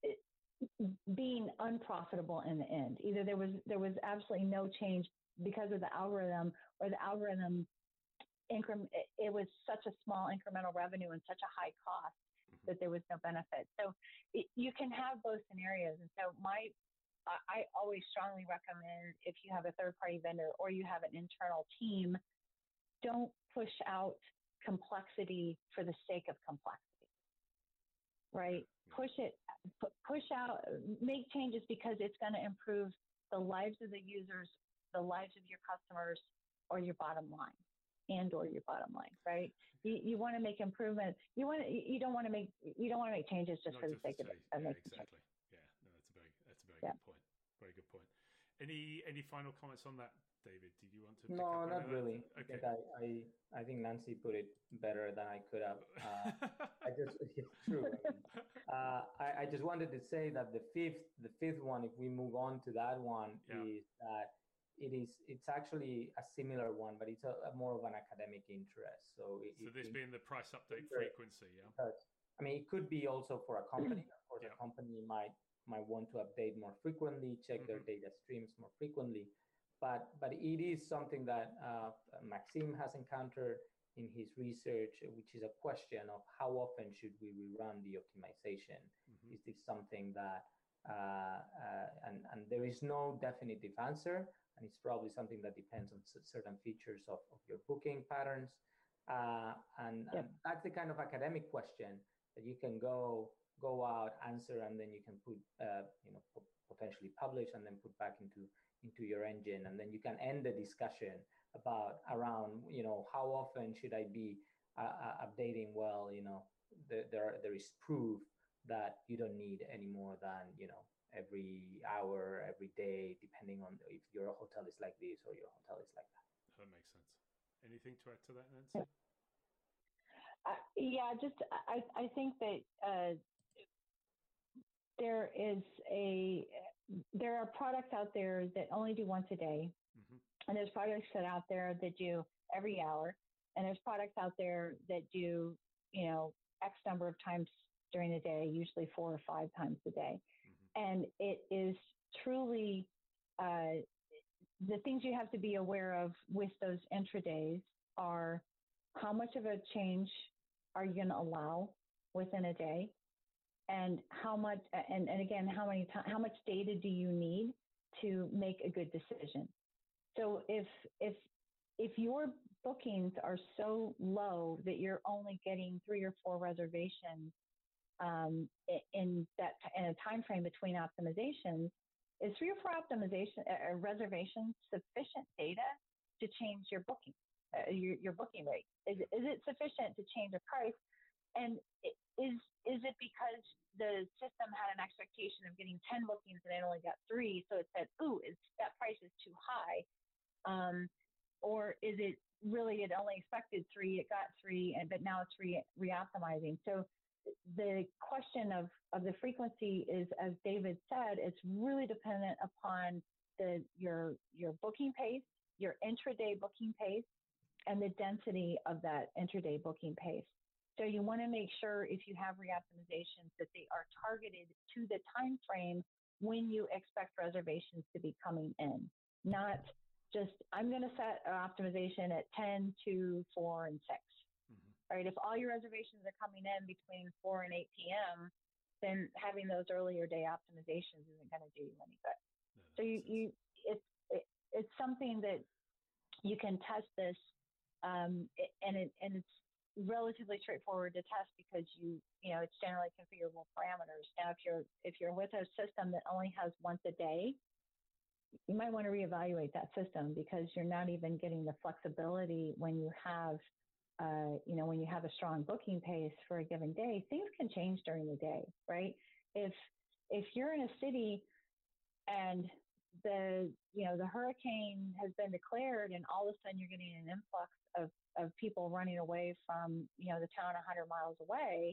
being unprofitable in the end. Either there was absolutely no change because of the algorithm, or the algorithm it was such a small incremental revenue and such a high cost that there was no benefit. So you can have both scenarios. And so I always strongly recommend, if you have a third-party vendor or you have an internal team, don't push out complexity for the sake of complexity, right? Push out, make changes because it's going to improve the lives of the users, the lives of your customers, or your bottom line. Or your bottom line, right? You want to make improvements. You don't want to make changes just for the sake of it. Exactly. Yeah, no, that's a very good point. Very good point. Any final comments on that, David? Did you want to? No, not really. Okay. I think Nancy put it better than I could have. It's true. I just wanted to say that the fifth one, if we move on to that one, is that it's actually a similar one, but it's a more of an academic interest. So this being the price update frequency, yeah. Because, I mean, it could be also for a company. Of course, a company might want to update more frequently, check their data streams more frequently, but it is something that Maxime has encountered in his research, which is a question of how often should we rerun the optimization? Mm-hmm. Is this something that and there is no definitive answer. And it's probably something that depends on certain features of your booking patterns. And that's the kind of academic question that you can go out, answer, and then you can put, potentially publish and then put back into your engine. And then you can end the discussion around, how often should I be updating? Well, there is proof that you don't need any more than, every hour, every day, depending on if your hotel is like this or your hotel is like that. That makes sense. Anything to add to that, Nancy? I think that there are products out there that only do once a day, and there's products that out there that do every hour, and there's products out there that do, X number of times during the day, usually 4 or 5 times a day. And it is truly the things you have to be aware of with those intradays are how much of a change are you going to allow within a day, and how much, and again, how much data do you need to make a good decision? So if your bookings are so low that you're only getting 3 or 4 reservations in a time frame between optimizations, is 3 or 4 reservations sufficient data to change your booking, your booking rate? Is it sufficient to change a price? And is it because the system had an expectation of getting 10 bookings and it only got 3, so it said, "Ooh, that price is too high," or is it really it only expected 3, it got 3, but now it's re-optimizing? So the question of the frequency is, as David said, it's really dependent upon your booking pace, your intraday booking pace, and the density of that intraday booking pace. So you want to make sure if you have re-optimizations that they are targeted to the time frame when you expect reservations to be coming in, not just, I'm going to set an optimization at 10, 2, 4, and 6. Right? If all your reservations are coming in between 4 and 8 p.m., then having those earlier day optimizations isn't going to do you any good. No, so it's something that you can test this, and it's relatively straightforward to test because it's generally configurable parameters. Now, if you're with a system that only has once a day, you might want to reevaluate that system because you're not even getting the flexibility when you have a strong booking pace for a given day. Things can change during the day, right? If you're in a city and the hurricane has been declared and all of a sudden you're getting an influx of people running away from, the town 100 miles away,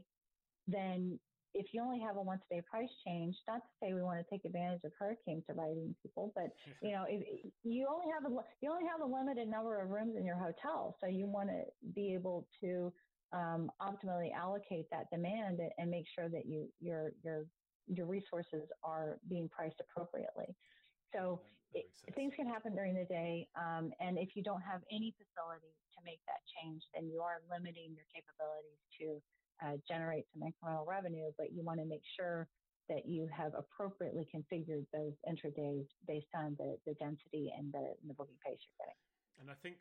then if you only have a once a day price change, not to say we want to take advantage of hurricanes arriving people, but if you only have a limited number of rooms in your hotel, so you want to be able to optimally allocate that demand and make sure that your resources are being priced appropriately. So things can happen during the day, and if you don't have any facility to make that change, then you are limiting your capabilities to generate some incremental revenue, but you want to make sure that you have appropriately configured those intradays based on the density and the booking pace you're getting. And I think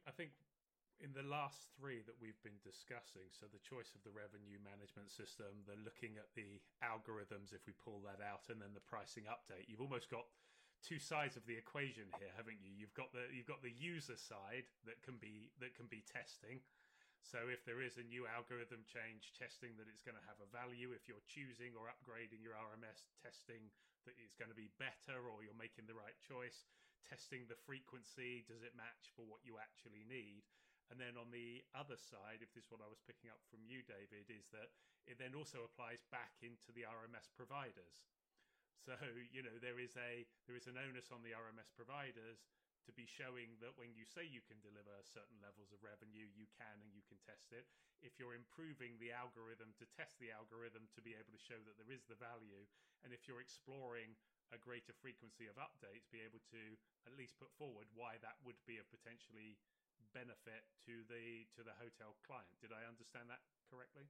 in the last 3 that we've been discussing, so the choice of the revenue management system, the looking at the algorithms, if we pull that out, and then the pricing update, you've almost got 2 sides of the equation here, haven't you? You've got the user side that can be testing. So if there is a new algorithm change, testing that it's going to have a value. If you're choosing or upgrading your RMS, testing that it's going to be better or you're making the right choice. Testing the frequency, does it match for what you actually need? And then on the other side, if this is what I was picking up from you, David, is that it then also applies back into the RMS providers. So, there is an onus on the RMS providers to be showing that when you say you can deliver certain levels of revenue, you can and you can test it. If you're improving the algorithm to test the algorithm to be able to show that there is the value, and if you're exploring a greater frequency of updates, be able to at least put forward why that would be of potentially benefit to the hotel client. Did I understand that correctly?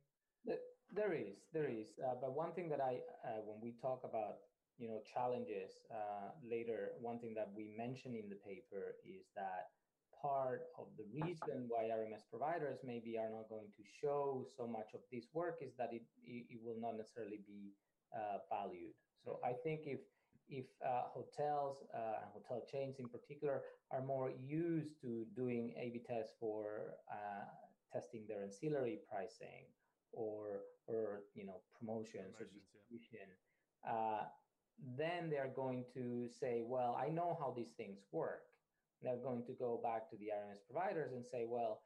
There is. But one thing that when we talk about challenges later, one thing that we mention in the paper is that part of the reason why RMS providers maybe are not going to show so much of this work is that it will not necessarily be valued. So I think if hotels and hotel chains in particular are more used to doing A/B tests for testing their ancillary pricing or promotions or distribution. Yeah. Then they're going to say, well, I know how these things work. They're going to go back to the RMS providers and say, well,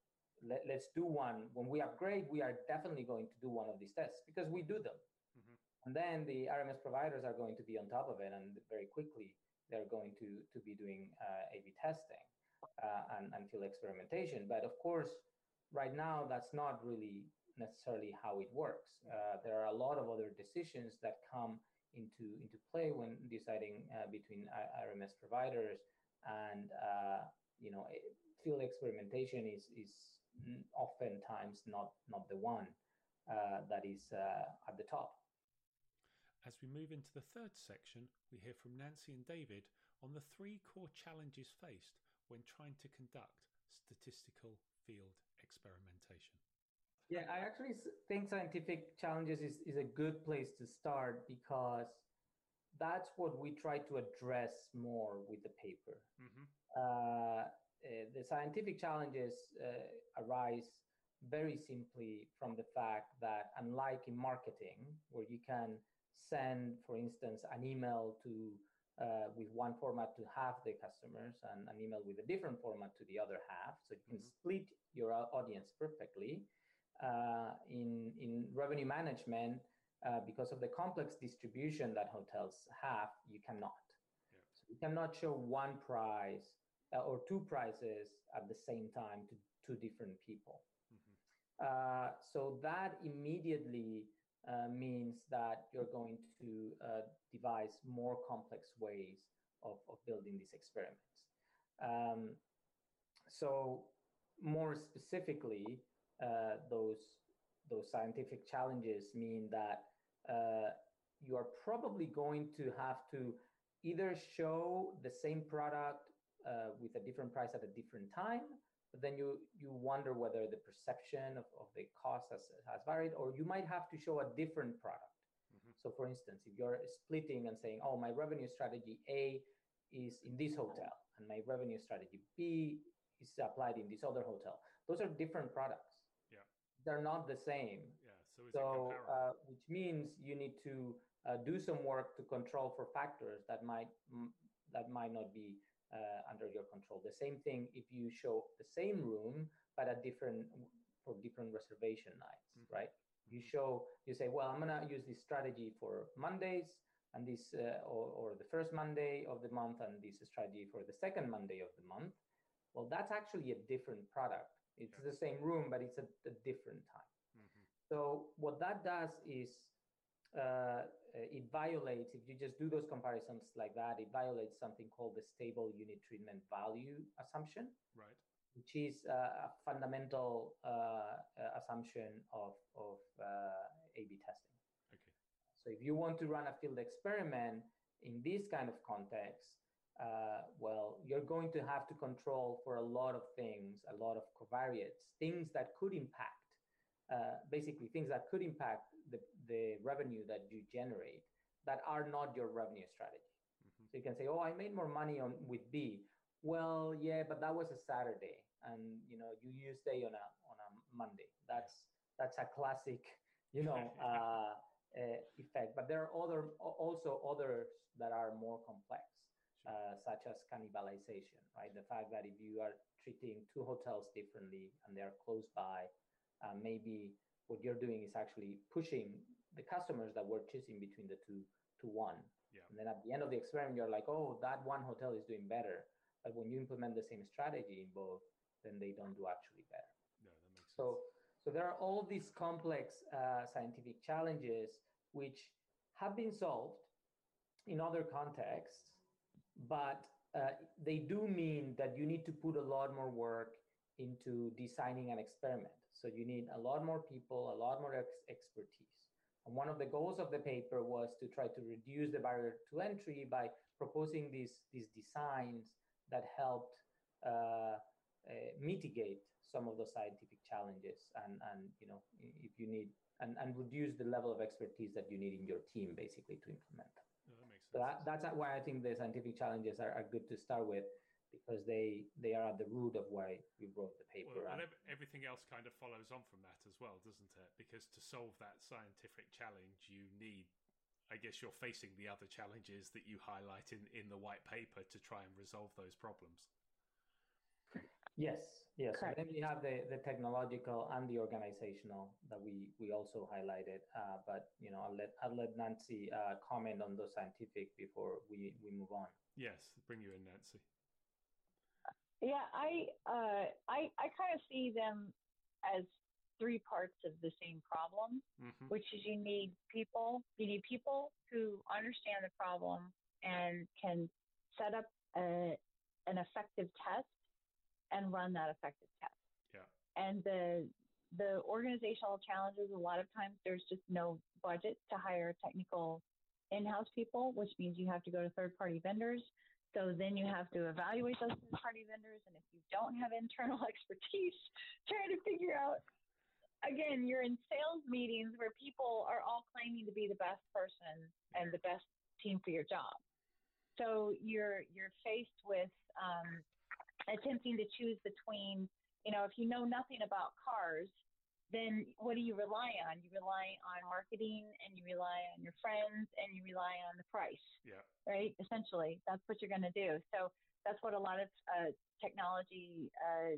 let's do one. When we upgrade, we are definitely going to do one of these tests because we do them. And then the RMS providers are going to be on top of it, and very quickly they're going to be doing A/B testing and field experimentation. But of course, right now that's not really necessarily how it works. There are a lot of other decisions that come into play when deciding between RMS providers, and field experimentation is oftentimes not the one that is at the top. As we move into the third section, we hear from Nancy and David on the 3 core challenges faced when trying to conduct statistical field experimentation. Yeah, I actually think scientific challenges is a good place to start, because that's what we try to address more with the paper. The scientific challenges arise very simply from the fact that, unlike in marketing, where you can send, for instance, an email to with one format to half the customers and an email with a different format to the other half, so you can split your audience perfectly. In revenue management, because of the complex distribution that hotels have, you cannot. Yeah. So you cannot show one price or 2 prices at the same time to 2 different people. So that immediately means that you're going to devise more complex ways of building these experiments. So more specifically, those scientific challenges mean that you are probably going to have to either show the same product with a different price at a different time, but then you wonder whether the perception of the cost has varied, or you might have to show a different product. So for instance, if you're splitting and saying, oh, my revenue strategy A is in this hotel, and my revenue strategy B is applied in this other hotel, those are different products. Yeah, they're not the same. Yeah, so which means you need to do some work to control for factors that might not be under your control. The same thing if you show the same room but for different reservation nights, right? You say, well, I'm gonna use this strategy for Mondays, and this or the first Monday of the month, and this strategy for the second Monday of the month. Well, that's actually a different product. It's the same room, but it's a different time. So what that does is it violates, if you just do those comparisons like that, it violates something called the stable unit treatment value assumption, right? Which is a fundamental assumption of A/B testing. Okay. So if you want to run a field experiment in this kind of context, well, you're going to have to control for a lot of things, a lot of covariates, things that could impact, basically things that could impact the revenue that you generate that are not your revenue strategy. So you can say, oh, I made more money with B. Well, yeah, but that was a Saturday, and you used A on a Monday. That's a classic, effect. But there are also others that are more complex. Such as cannibalization, right? The fact that if you are treating 2 hotels differently and they are close by, maybe what you're doing is actually pushing the customers that were choosing between the 2 to 1. Yeah. And then at the end of the experiment, you're like, oh, that one hotel is doing better. But when you implement the same strategy in both, then they don't do actually better. Yeah, that makes sense. So there are all these complex scientific challenges which have been solved in other contexts, but they do mean that you need to put a lot more work into designing an experiment. So you need a lot more people, a lot more expertise. And one of the goals of the paper was to try to reduce the barrier to entry by proposing these designs that helped mitigate some of the scientific challenges and if you need and reduce the level of expertise that you need in your team basically to implement them. No, that makes sense. So that's why I think the scientific challenges are good to start with, because they are at the root of why we wrote the paper. Well, and everything else kind of follows on from that as well, doesn't it? Because to solve that scientific challenge, you need, I guess you're facing the other challenges that you highlight in the white paper to try and resolve those problems. Yes, yes. And Correct. then we have the technological and the organizational that we also highlighted. But I'll let Nancy comment on the scientific before we move on. Yes, bring you in, Nancy. Yeah, I kind of see them as three parts of the same problem, which is you need people. You need people who understand the problem and can set up an effective test and run that effective test. Yeah. And the organizational challenges, a lot of times there's just no budget to hire technical in-house people, which means you have to go to third-party vendors. So then you have to evaluate those third-party vendors. And if you don't have internal expertise, trying to figure out, again, you're in sales meetings where people are all claiming to be the best person and the best team for your job. So you're faced with attempting to choose between, if you know nothing about cars, then what do you rely on? You rely on marketing, and you rely on your friends, and you rely on the price. Yeah. Right? Essentially, that's what you're going to do. So that's what a lot of technology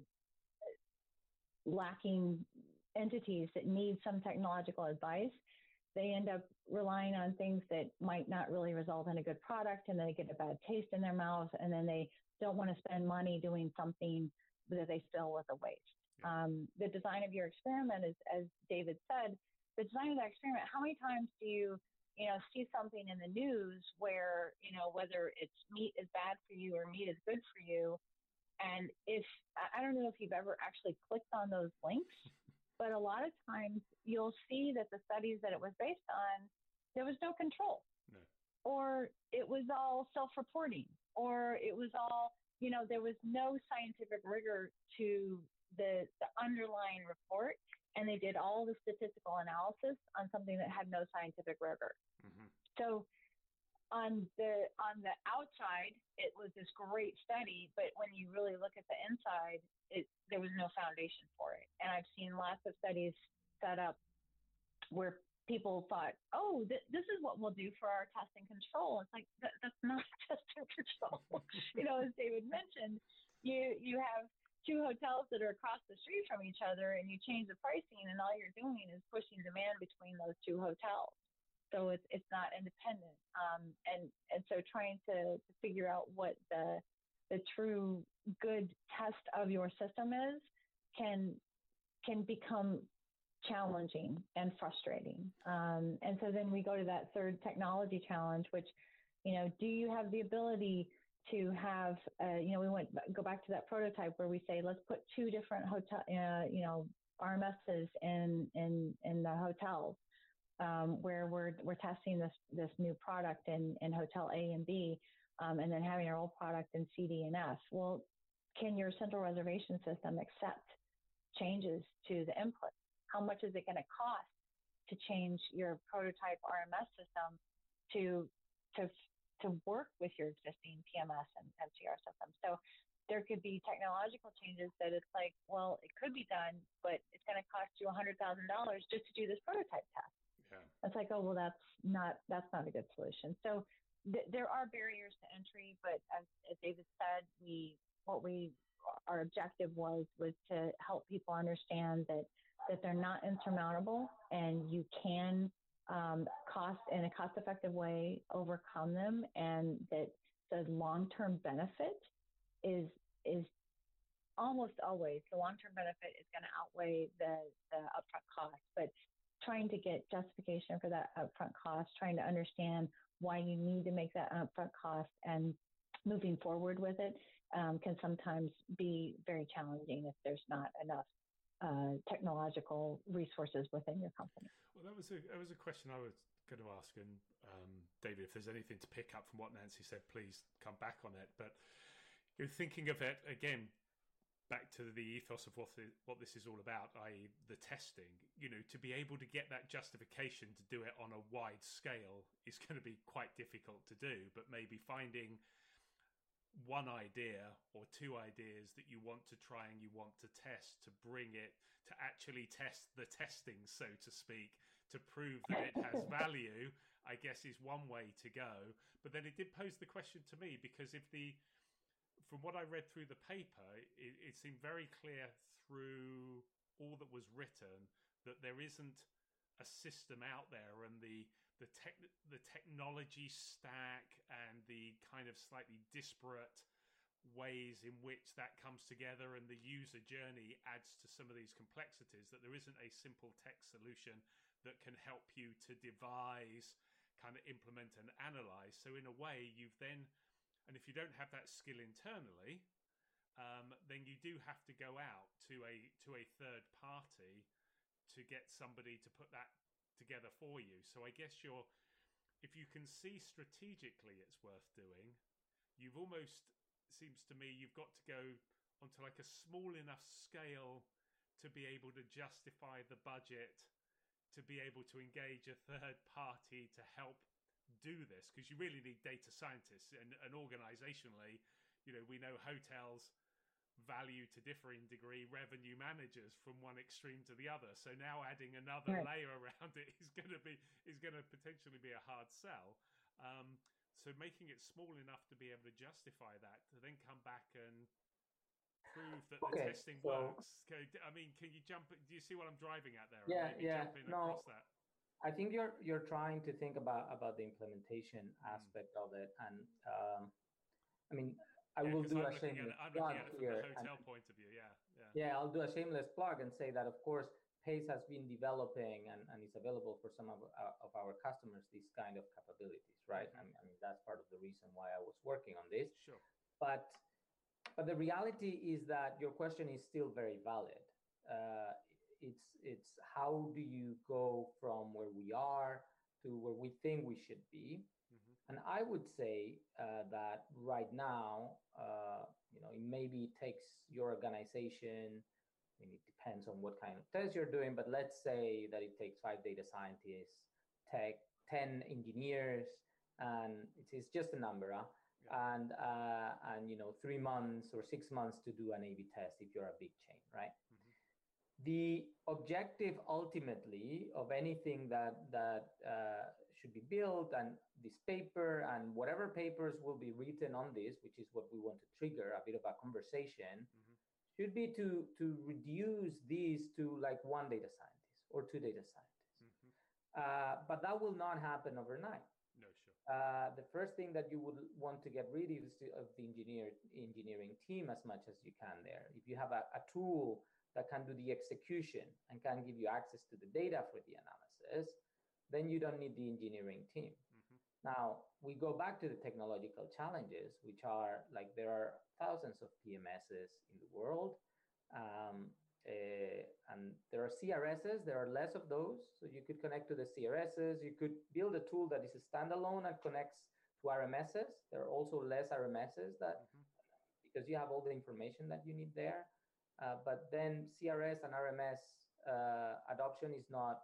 lacking entities that need some technological advice, they end up relying on things that might not really result in a good product, and they get a bad taste in their mouth, and then they don't want to spend money doing something that they fill with a waste. Yeah. The design of your experiment is, as David said, the design of that experiment, how many times do you see something in the news where, whether it's meat is bad for you or meat is good for you. And if, I don't know if you've ever actually clicked on those links, but a lot of times you'll see that the studies that it was based on, there was no control. No. Or it was all self-reporting, or it was all, there was no scientific rigor to the underlying report, and they did all the statistical analysis on something that had no scientific rigor. So on the outside, it was this great study, but when you really look at the inside, there was no foundation for it. And I've seen lots of studies set up where people thought, oh, this is what we'll do for our test and control. It's like, that's not test and control. As David mentioned, you have two hotels that are across the street from each other, and you change the pricing, and all you're doing is pushing demand between those two hotels. So it's not independent. And so trying to figure out what the true good test of your system is can become challenging and frustrating. And so then we go to that third technology challenge, which, do you have the ability to have, go back to that prototype where we say, let's put two different hotel, RMSs in the hotels, where we're testing this new product in hotel A and B, and then having our old product in C, D, and F. Well, can your central reservation system accept changes to the input? How much is it going to cost to change your prototype RMS system to work with your existing PMS and MCR system? So there could be technological changes that it's like, well, it could be done, but it's going to cost you $100,000 just to do this prototype test. Yeah. It's like, oh, well, that's not a good solution. So there are barriers to entry, but as David said, our objective was to help people understand that they're not insurmountable, and you can in a cost-effective way overcome them, and that the long-term benefit is almost always, the long-term benefit is going to outweigh the upfront cost. But trying to get justification for that upfront cost, trying to understand why you need to make that upfront cost, and moving forward with it can sometimes be very challenging if there's not enough technological resources within your company. Well, that was a question I was going to ask, and David, if there's anything to pick up from what Nancy said, please come back on it. But you're thinking of it again, back to the ethos of what this is all about, i.e. the testing. To be able to get that justification to do it on a wide scale is going to be quite difficult to do, but maybe finding one idea or two ideas that you want to try and you want to test, to bring it to actually test the testing, so to speak, to prove that it has value, I guess is one way to go. But then it did pose the question to me, because if from what I read through the paper, it seemed very clear through all that was written that there isn't a system out there, and the technology stack and the kind of slightly disparate ways in which that comes together and the user journey adds to some of these complexities, that there isn't a simple tech solution that can help you to devise, kind of implement and analyze. So in a way, you've then, and if you don't have that skill internally, then you do have to go out to a third party to get somebody to put that together for you. So I guess if you can see strategically it's worth doing, you've almost, seems to me, you've got to go onto like a small enough scale to be able to justify the budget, to be able to engage a third party to help do this, because you really need data scientists, and organizationally, we know hotels value to differing degree revenue managers from one extreme to the other. So now adding another layer around it is going to potentially be a hard sell. So making it small enough to be able to justify that, to then come back and prove that the testing works. I mean, can you jump? Do you see what I'm driving at there? Jump in across that. I think you're trying to think about the implementation aspect of it, and I mean, I will do a shameless plug here. From the hotel point of view, yeah, I'll do a shameless plug and say that, of course, Pace has been developing and is available for some of our customers, these kind of capabilities, right? I mean, that's part of the reason why I was working on this. Sure. But the reality is that your question is still very valid. It's how do you go from where we are to where we think we should be? And I would say that right now, it maybe takes your organization, I mean, it depends on what kind of test you're doing, but let's say that it takes 5 data scientists, 10 engineers, and it's just a number, and 3 months or 6 months to do an A/B test if you're a big chain, right? The objective ultimately of anything that should be built, and this paper and whatever papers will be written on this, which is what we want to trigger a bit of a conversation, should be to reduce these to like 1 data scientist or 2 data scientists. But that will not happen overnight. No, sure. The first thing that you would want to get rid of the engineering team as much as you can there. If you have a tool that can do the execution and can give you access to the data for the analysis, then you don't need the engineering team. Now, we go back to the technological challenges, which are like there are thousands of PMSs in the world, and there are CRSs, there are less of those. So you could connect to the CRSs, you could build a tool that is a standalone and connects to RMSs. There are also less RMSs that, because you have all the information that you need there. But then CRS and RMS adoption is not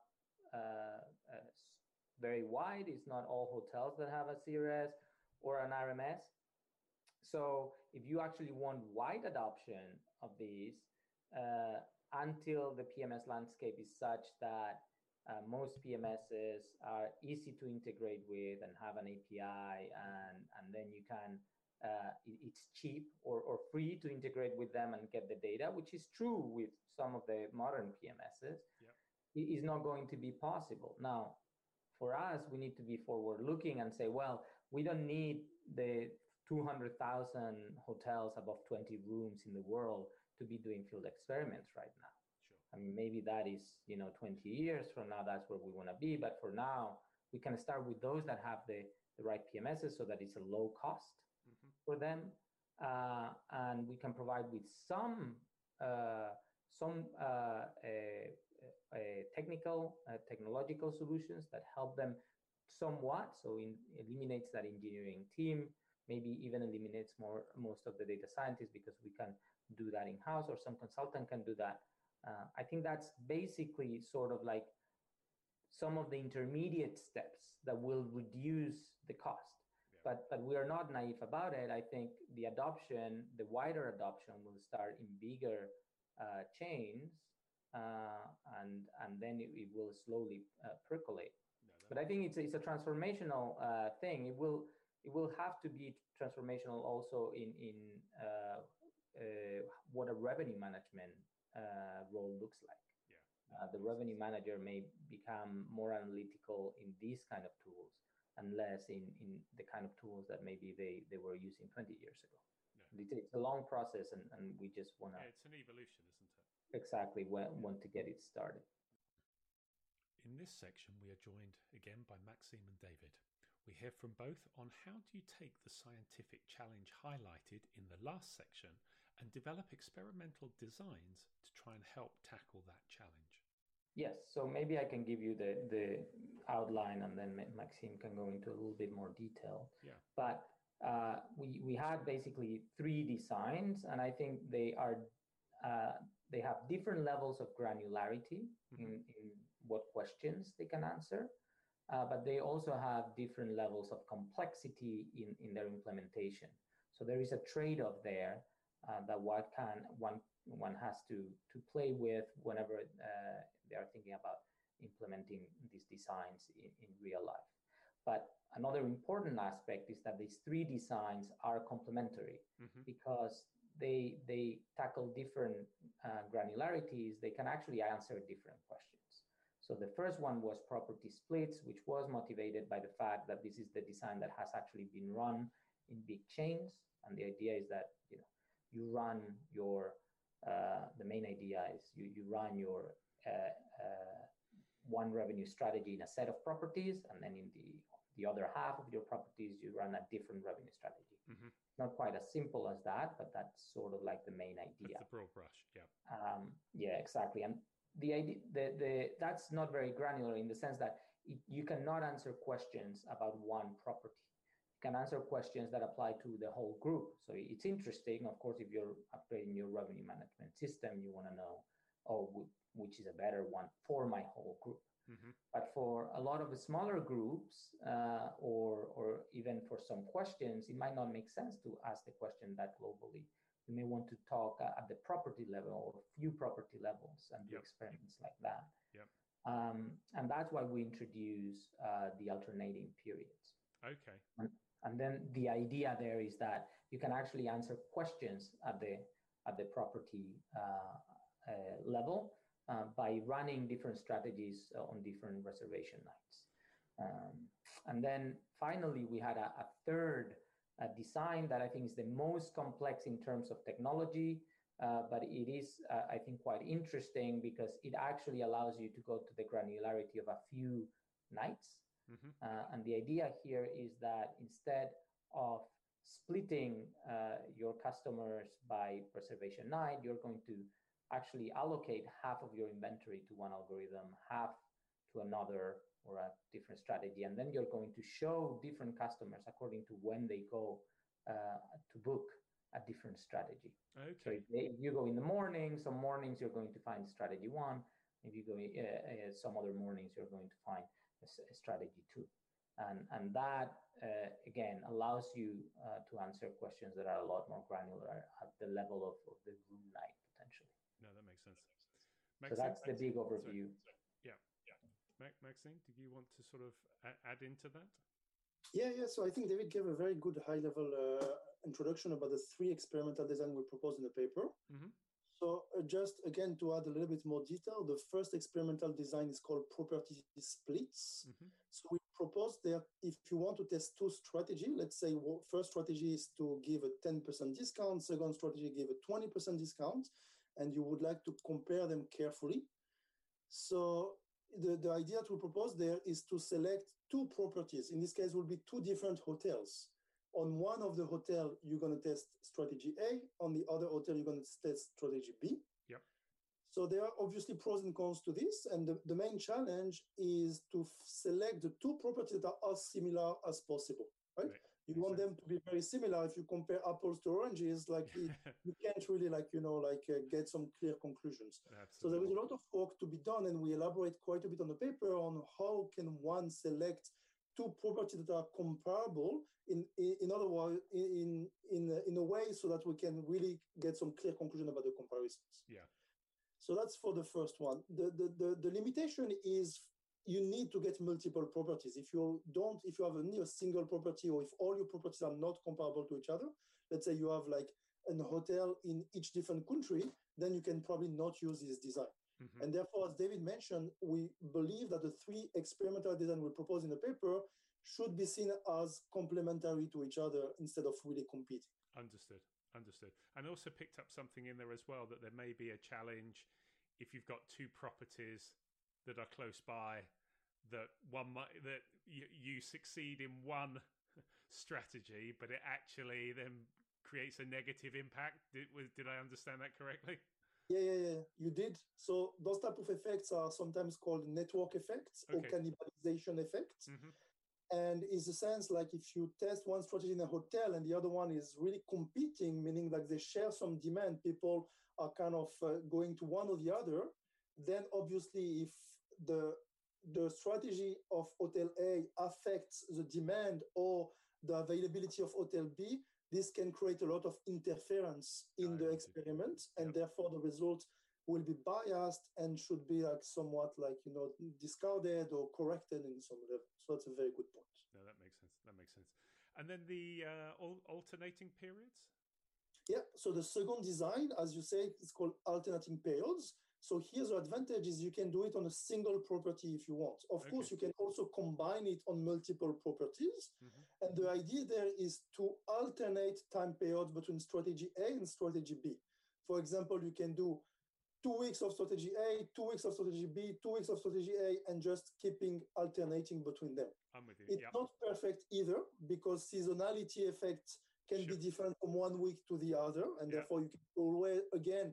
very wide. It's not all hotels that have a CRS or an RMS. So if you actually want wide adoption of these, until the PMS landscape is such that most PMSs are easy to integrate with and have an API, and then you can, it's cheap or free to integrate with them and get the data, which is true with some of the modern PMSs, it is not going to be possible. Now, for us, we need to be forward-looking and say, well, we don't need the 200,000 hotels above 20 rooms in the world to be doing field experiments right now. Sure. I mean, maybe that is, 20 years from now, that's where we want to be. But for now, we can start with those that have the right PMSs so that it's a low cost for them. And we can provide with some technological solutions that help them somewhat. So eliminates that engineering team, maybe even eliminates most of the data scientists, because we can do that in-house, or some consultant can do that. I think that's basically sort of like some of the intermediate steps that will reduce the cost. But we are not naive about it. I think the adoption, the wider adoption, will start in bigger chains, and then it will slowly percolate. But I think it's a transformational thing. it will have to be transformational also in what a revenue management role looks like. The revenue manager may become more analytical in these kind of tools and less in the kind of tools that maybe they were using 20 years ago. Yeah. It's a long process, and we just want to... Yeah, it's an evolution, isn't it? Exactly, want to get it started. In this section, we are joined again by Maxime and David. We hear from both on how do you take the scientific challenge highlighted in the last section and develop experimental designs to try and help tackle that challenge. Yes, so maybe I can give you the outline, and then Maxime can go into a little bit more detail. Yeah. But we had basically 3 designs, and I think they have different levels of granularity in what questions they can answer. But they also have different levels of complexity in their implementation. So there is a trade-off there that one has to play with whenever they are thinking about implementing these designs in real life. But another important aspect is that these 3 designs are complementary because they tackle different granularities. They can actually answer different questions. So the first one was property splits, which was motivated by the fact that this is the design that has actually been run in big chains. And the idea is that you run your the main idea is you run your one revenue strategy in a set of properties, and then in the other half of your properties you run a different revenue strategy. Not quite as simple as that, but that's sort of like the main idea. That's the broad brush, yeah. Yeah, exactly. And the idea, that's not very granular in the sense that you cannot answer questions about one property. You can answer questions that apply to the whole group. So it's interesting, of course, if you're upgrading your revenue management system, you want to know, which is a better one for my whole group. But for a lot of the smaller groups, or even for some questions, it might not make sense to ask the question that globally. You may want to talk at the property level or few property levels and do experiments like that. And that's why we introduce the alternating periods. Okay. And then the idea there is that you can actually answer questions at the property level by running different strategies on different reservation nights. And then finally, we had a third design that I think is the most complex in terms of technology, but it is, I think, quite interesting because it actually allows you to go to the granularity of a few nights. And the idea here is that instead of splitting your customers by reservation night, you're going to actually allocate half of your inventory to one algorithm, half to another, or a different strategy. And then you're going to show different customers according to when they go to book a different strategy. Okay. So if you go in the morning, some mornings you're going to find strategy 1. If you go some other mornings, you're going to find a strategy 2. And that, again, allows you to answer questions that are a lot more granular at the level of the room night, potentially. No, that makes sense. So that's the big overview. Sorry. Yeah. Maxime, did you want to sort of add into that? Yeah. So I think David gave a very good high-level introduction about the 3 experimental designs we proposed in the paper. So just again to add a little bit more detail, the first experimental design is called property splits. So we proposed that if you want to test 2 strategies, let's say first strategy is to give a 10% discount, second strategy give a 20% discount, and you would like to compare them carefully. So the idea to propose there is to select 2 properties. In this case, will be 2 different hotels. On one of the hotel, you're going to test strategy A. On the other hotel, you're going to test strategy B. Yep. So there are obviously pros and cons to this. And the main challenge is to select the 2 properties that are as similar as possible, right? You want them to be very similar. If you compare apples to oranges, like you can't really get some clear conclusions. Absolutely. So there is a lot of work to be done, and we elaborate quite a bit on the paper on how can one select 2 properties that are comparable in other words, in a way so that we can really get some clear conclusion about the comparisons. Yeah. So that's for the first one. The limitation is you need to get multiple properties. If you have only a single property, or if all your properties are not comparable to each other, let's say you have like a hotel in each different country, then you can probably not use this design. Mm-hmm. And therefore, as David mentioned, we believe that the 3 experimental design we propose in the paper should be seen as complementary to each other instead of really competing. Understood. And also picked up something in there as well, that there may be a challenge if you've got 2 properties that are close by, that you succeed in one strategy, but it actually then creates a negative impact. Did I understand that correctly? Yeah, you did. So those type of effects are sometimes called network effects or cannibalization effects. Mm-hmm. And it's a sense like if you test one strategy in a hotel and the other one is really competing, meaning like they share some demand, people are kind of going to one or the other, then obviously if the strategy of Hotel A affects the demand or the availability of Hotel B, this can create a lot of interference in the experiment, and therefore the result will be biased and should be like somewhat like, discarded or corrected in some level. So that's a very good point. No, that makes sense. And then the alternating periods? Yeah, so the second design, as you say, it's called alternating periods. So here's the advantage is you can do it on a single property if you want. Of course, you can also combine it on multiple properties. Mm-hmm. And the idea there is to alternate time periods between strategy A and strategy B. For example, you can do 2 weeks of strategy A, 2 weeks of strategy B, 2 weeks of strategy A, and just keeping alternating between them. I'm with you. It's not perfect either, because seasonality effects can be different from 1 week to the other. And therefore, you can always, again,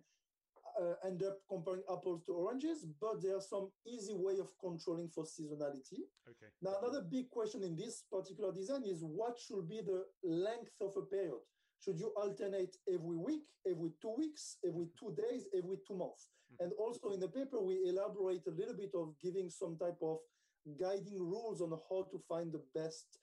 end up comparing apples to oranges, but there's some easy way of controlling for seasonality. Okay. Now, another big question in this particular design is what should be the length of a period? Should you alternate every week, every 2 weeks, every 2 days, every 2 months? Mm-hmm. And also in the paper, we elaborate a little bit of giving some type of guiding rules on how to find the best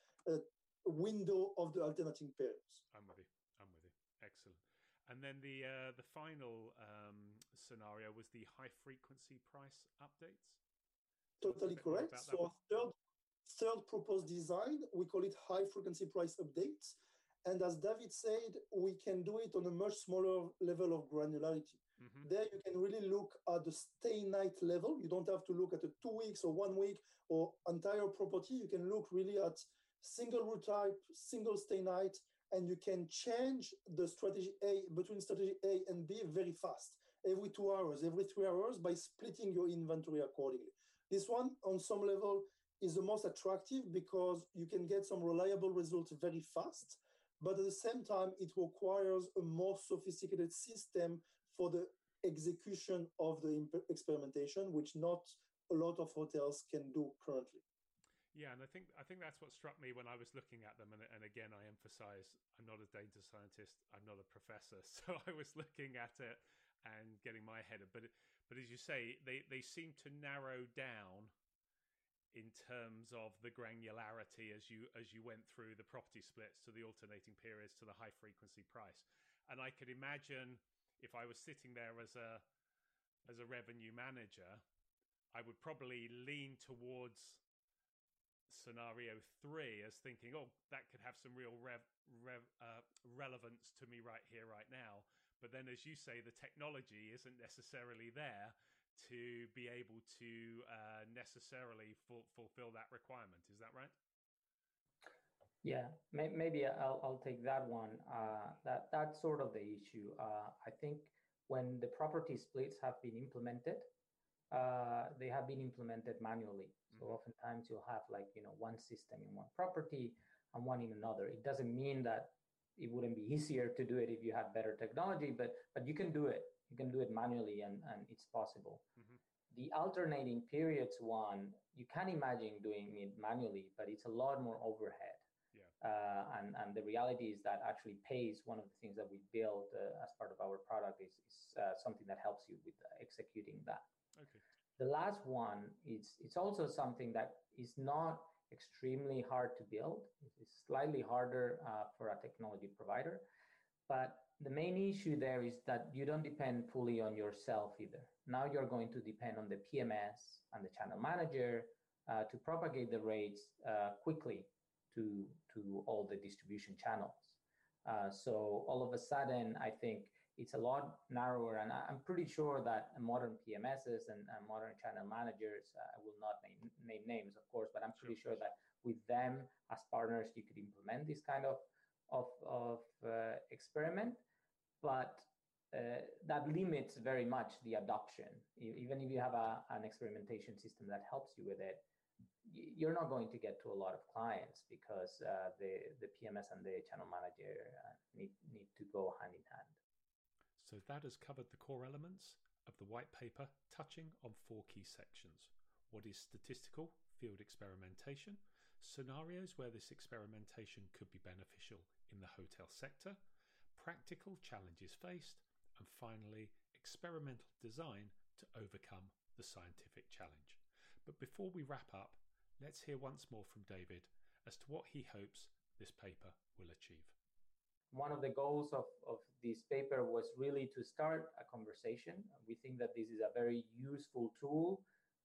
window of the alternating periods. I'm with you. Excellent. And then the final scenario was the high frequency price updates. Totally correct. So third proposed design, we call it high frequency price updates. And as David said, we can do it on a much smaller level of granularity. Mm-hmm. There you can really look at the stay night level. You don't have to look at a 2 weeks or 1 week or entire property. You can look really at single route type, single stay night, and you can change the strategy A between strategy A and B very fast, every 2 hours, every 3 hours, by splitting your inventory accordingly. This one, on some level, is the most attractive because you can get some reliable results very fast, but at the same time, it requires a more sophisticated system for the execution of the experimentation, which not a lot of hotels can do currently. Yeah, and I think that's what struck me when I was looking at them. And again, I emphasize, I'm not a data scientist, I'm not a professor, so I was looking at it and getting my head. But as you say, they seem to narrow down in terms of the granularity as you went through the property splits to the alternating periods to the high frequency price. And I could imagine if I was sitting there as a revenue manager, I would probably lean towards scenario 3 as thinking, oh, that could have some real relevance to me right here, right now. But then, as you say, the technology isn't necessarily there to be able to necessarily fulfill that requirement. Is that right? Yeah, maybe I'll take that one. That's sort of the issue. I think when the property splits have been implemented, they have been implemented manually. So oftentimes you'll have one system in one property and one in another. It doesn't mean that it wouldn't be easier to do it if you had better technology, but you can do it. You can do it manually and it's possible. Mm-hmm. The alternating periods one, you can imagine doing it manually, but it's a lot more overhead. Yeah. And the reality is that actually Pace, one of the things that we built as part of our product is something that helps you with executing that. Okay. The last one, it's also something that is not extremely hard to build. It's slightly harder for a technology provider. But the main issue there is that you don't depend fully on yourself either. Now you're going to depend on the PMS and the channel manager to propagate the rates quickly to all the distribution channels. So all of a sudden, I think it's a lot narrower, and I'm pretty sure that modern PMSs and modern channel managers, I will not name names, of course, but I'm pretty sure that with them as partners, you could implement this kind of experiment. But that limits very much the adoption. Even if you have an experimentation system that helps you with it, you're not going to get to a lot of clients because the PMS and the channel manager need to go hand in hand. So that has covered the core elements of the white paper, touching on 4 key sections. What is statistical field experimentation? Scenarios where this experimentation could be beneficial in the hotel sector, practical challenges faced, and finally, experimental design to overcome the scientific challenge. But before we wrap up, let's hear once more from David as to what he hopes this paper will achieve. One of the goals of this paper was really to start a conversation. We think that this is a very useful tool,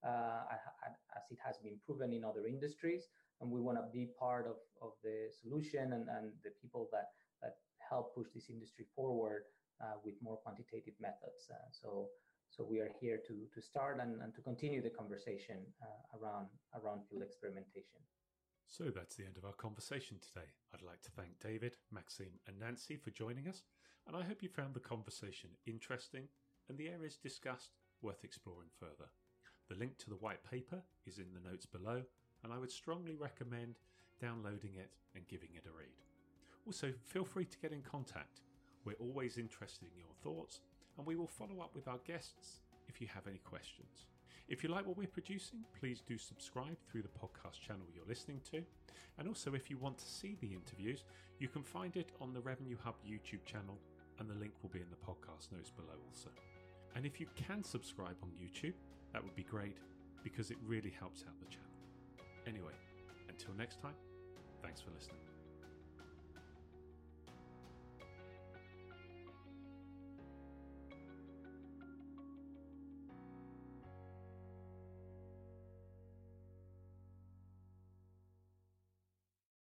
as it has been proven in other industries, and we want to be part of the solution and the people that help push this industry forward with more quantitative methods. So we are here to start and to continue the conversation around field experimentation. So that's the end of our conversation today. I'd like to thank David, Maxime and Nancy for joining us, and I hope you found the conversation interesting and the areas discussed worth exploring further. The link to the white paper is in the notes below, and I would strongly recommend downloading it and giving it a read. Also, feel free to get in contact. We're always interested in your thoughts, and we will follow up with our guests if you have any questions. If you like what we're producing, please do subscribe through the podcast channel you're listening to. And also, if you want to see the interviews, you can find it on the Revenue Hub YouTube channel, and the link will be in the podcast notes below also. And if you can subscribe on YouTube, that would be great because it really helps out the channel. Anyway, until next time, thanks for listening.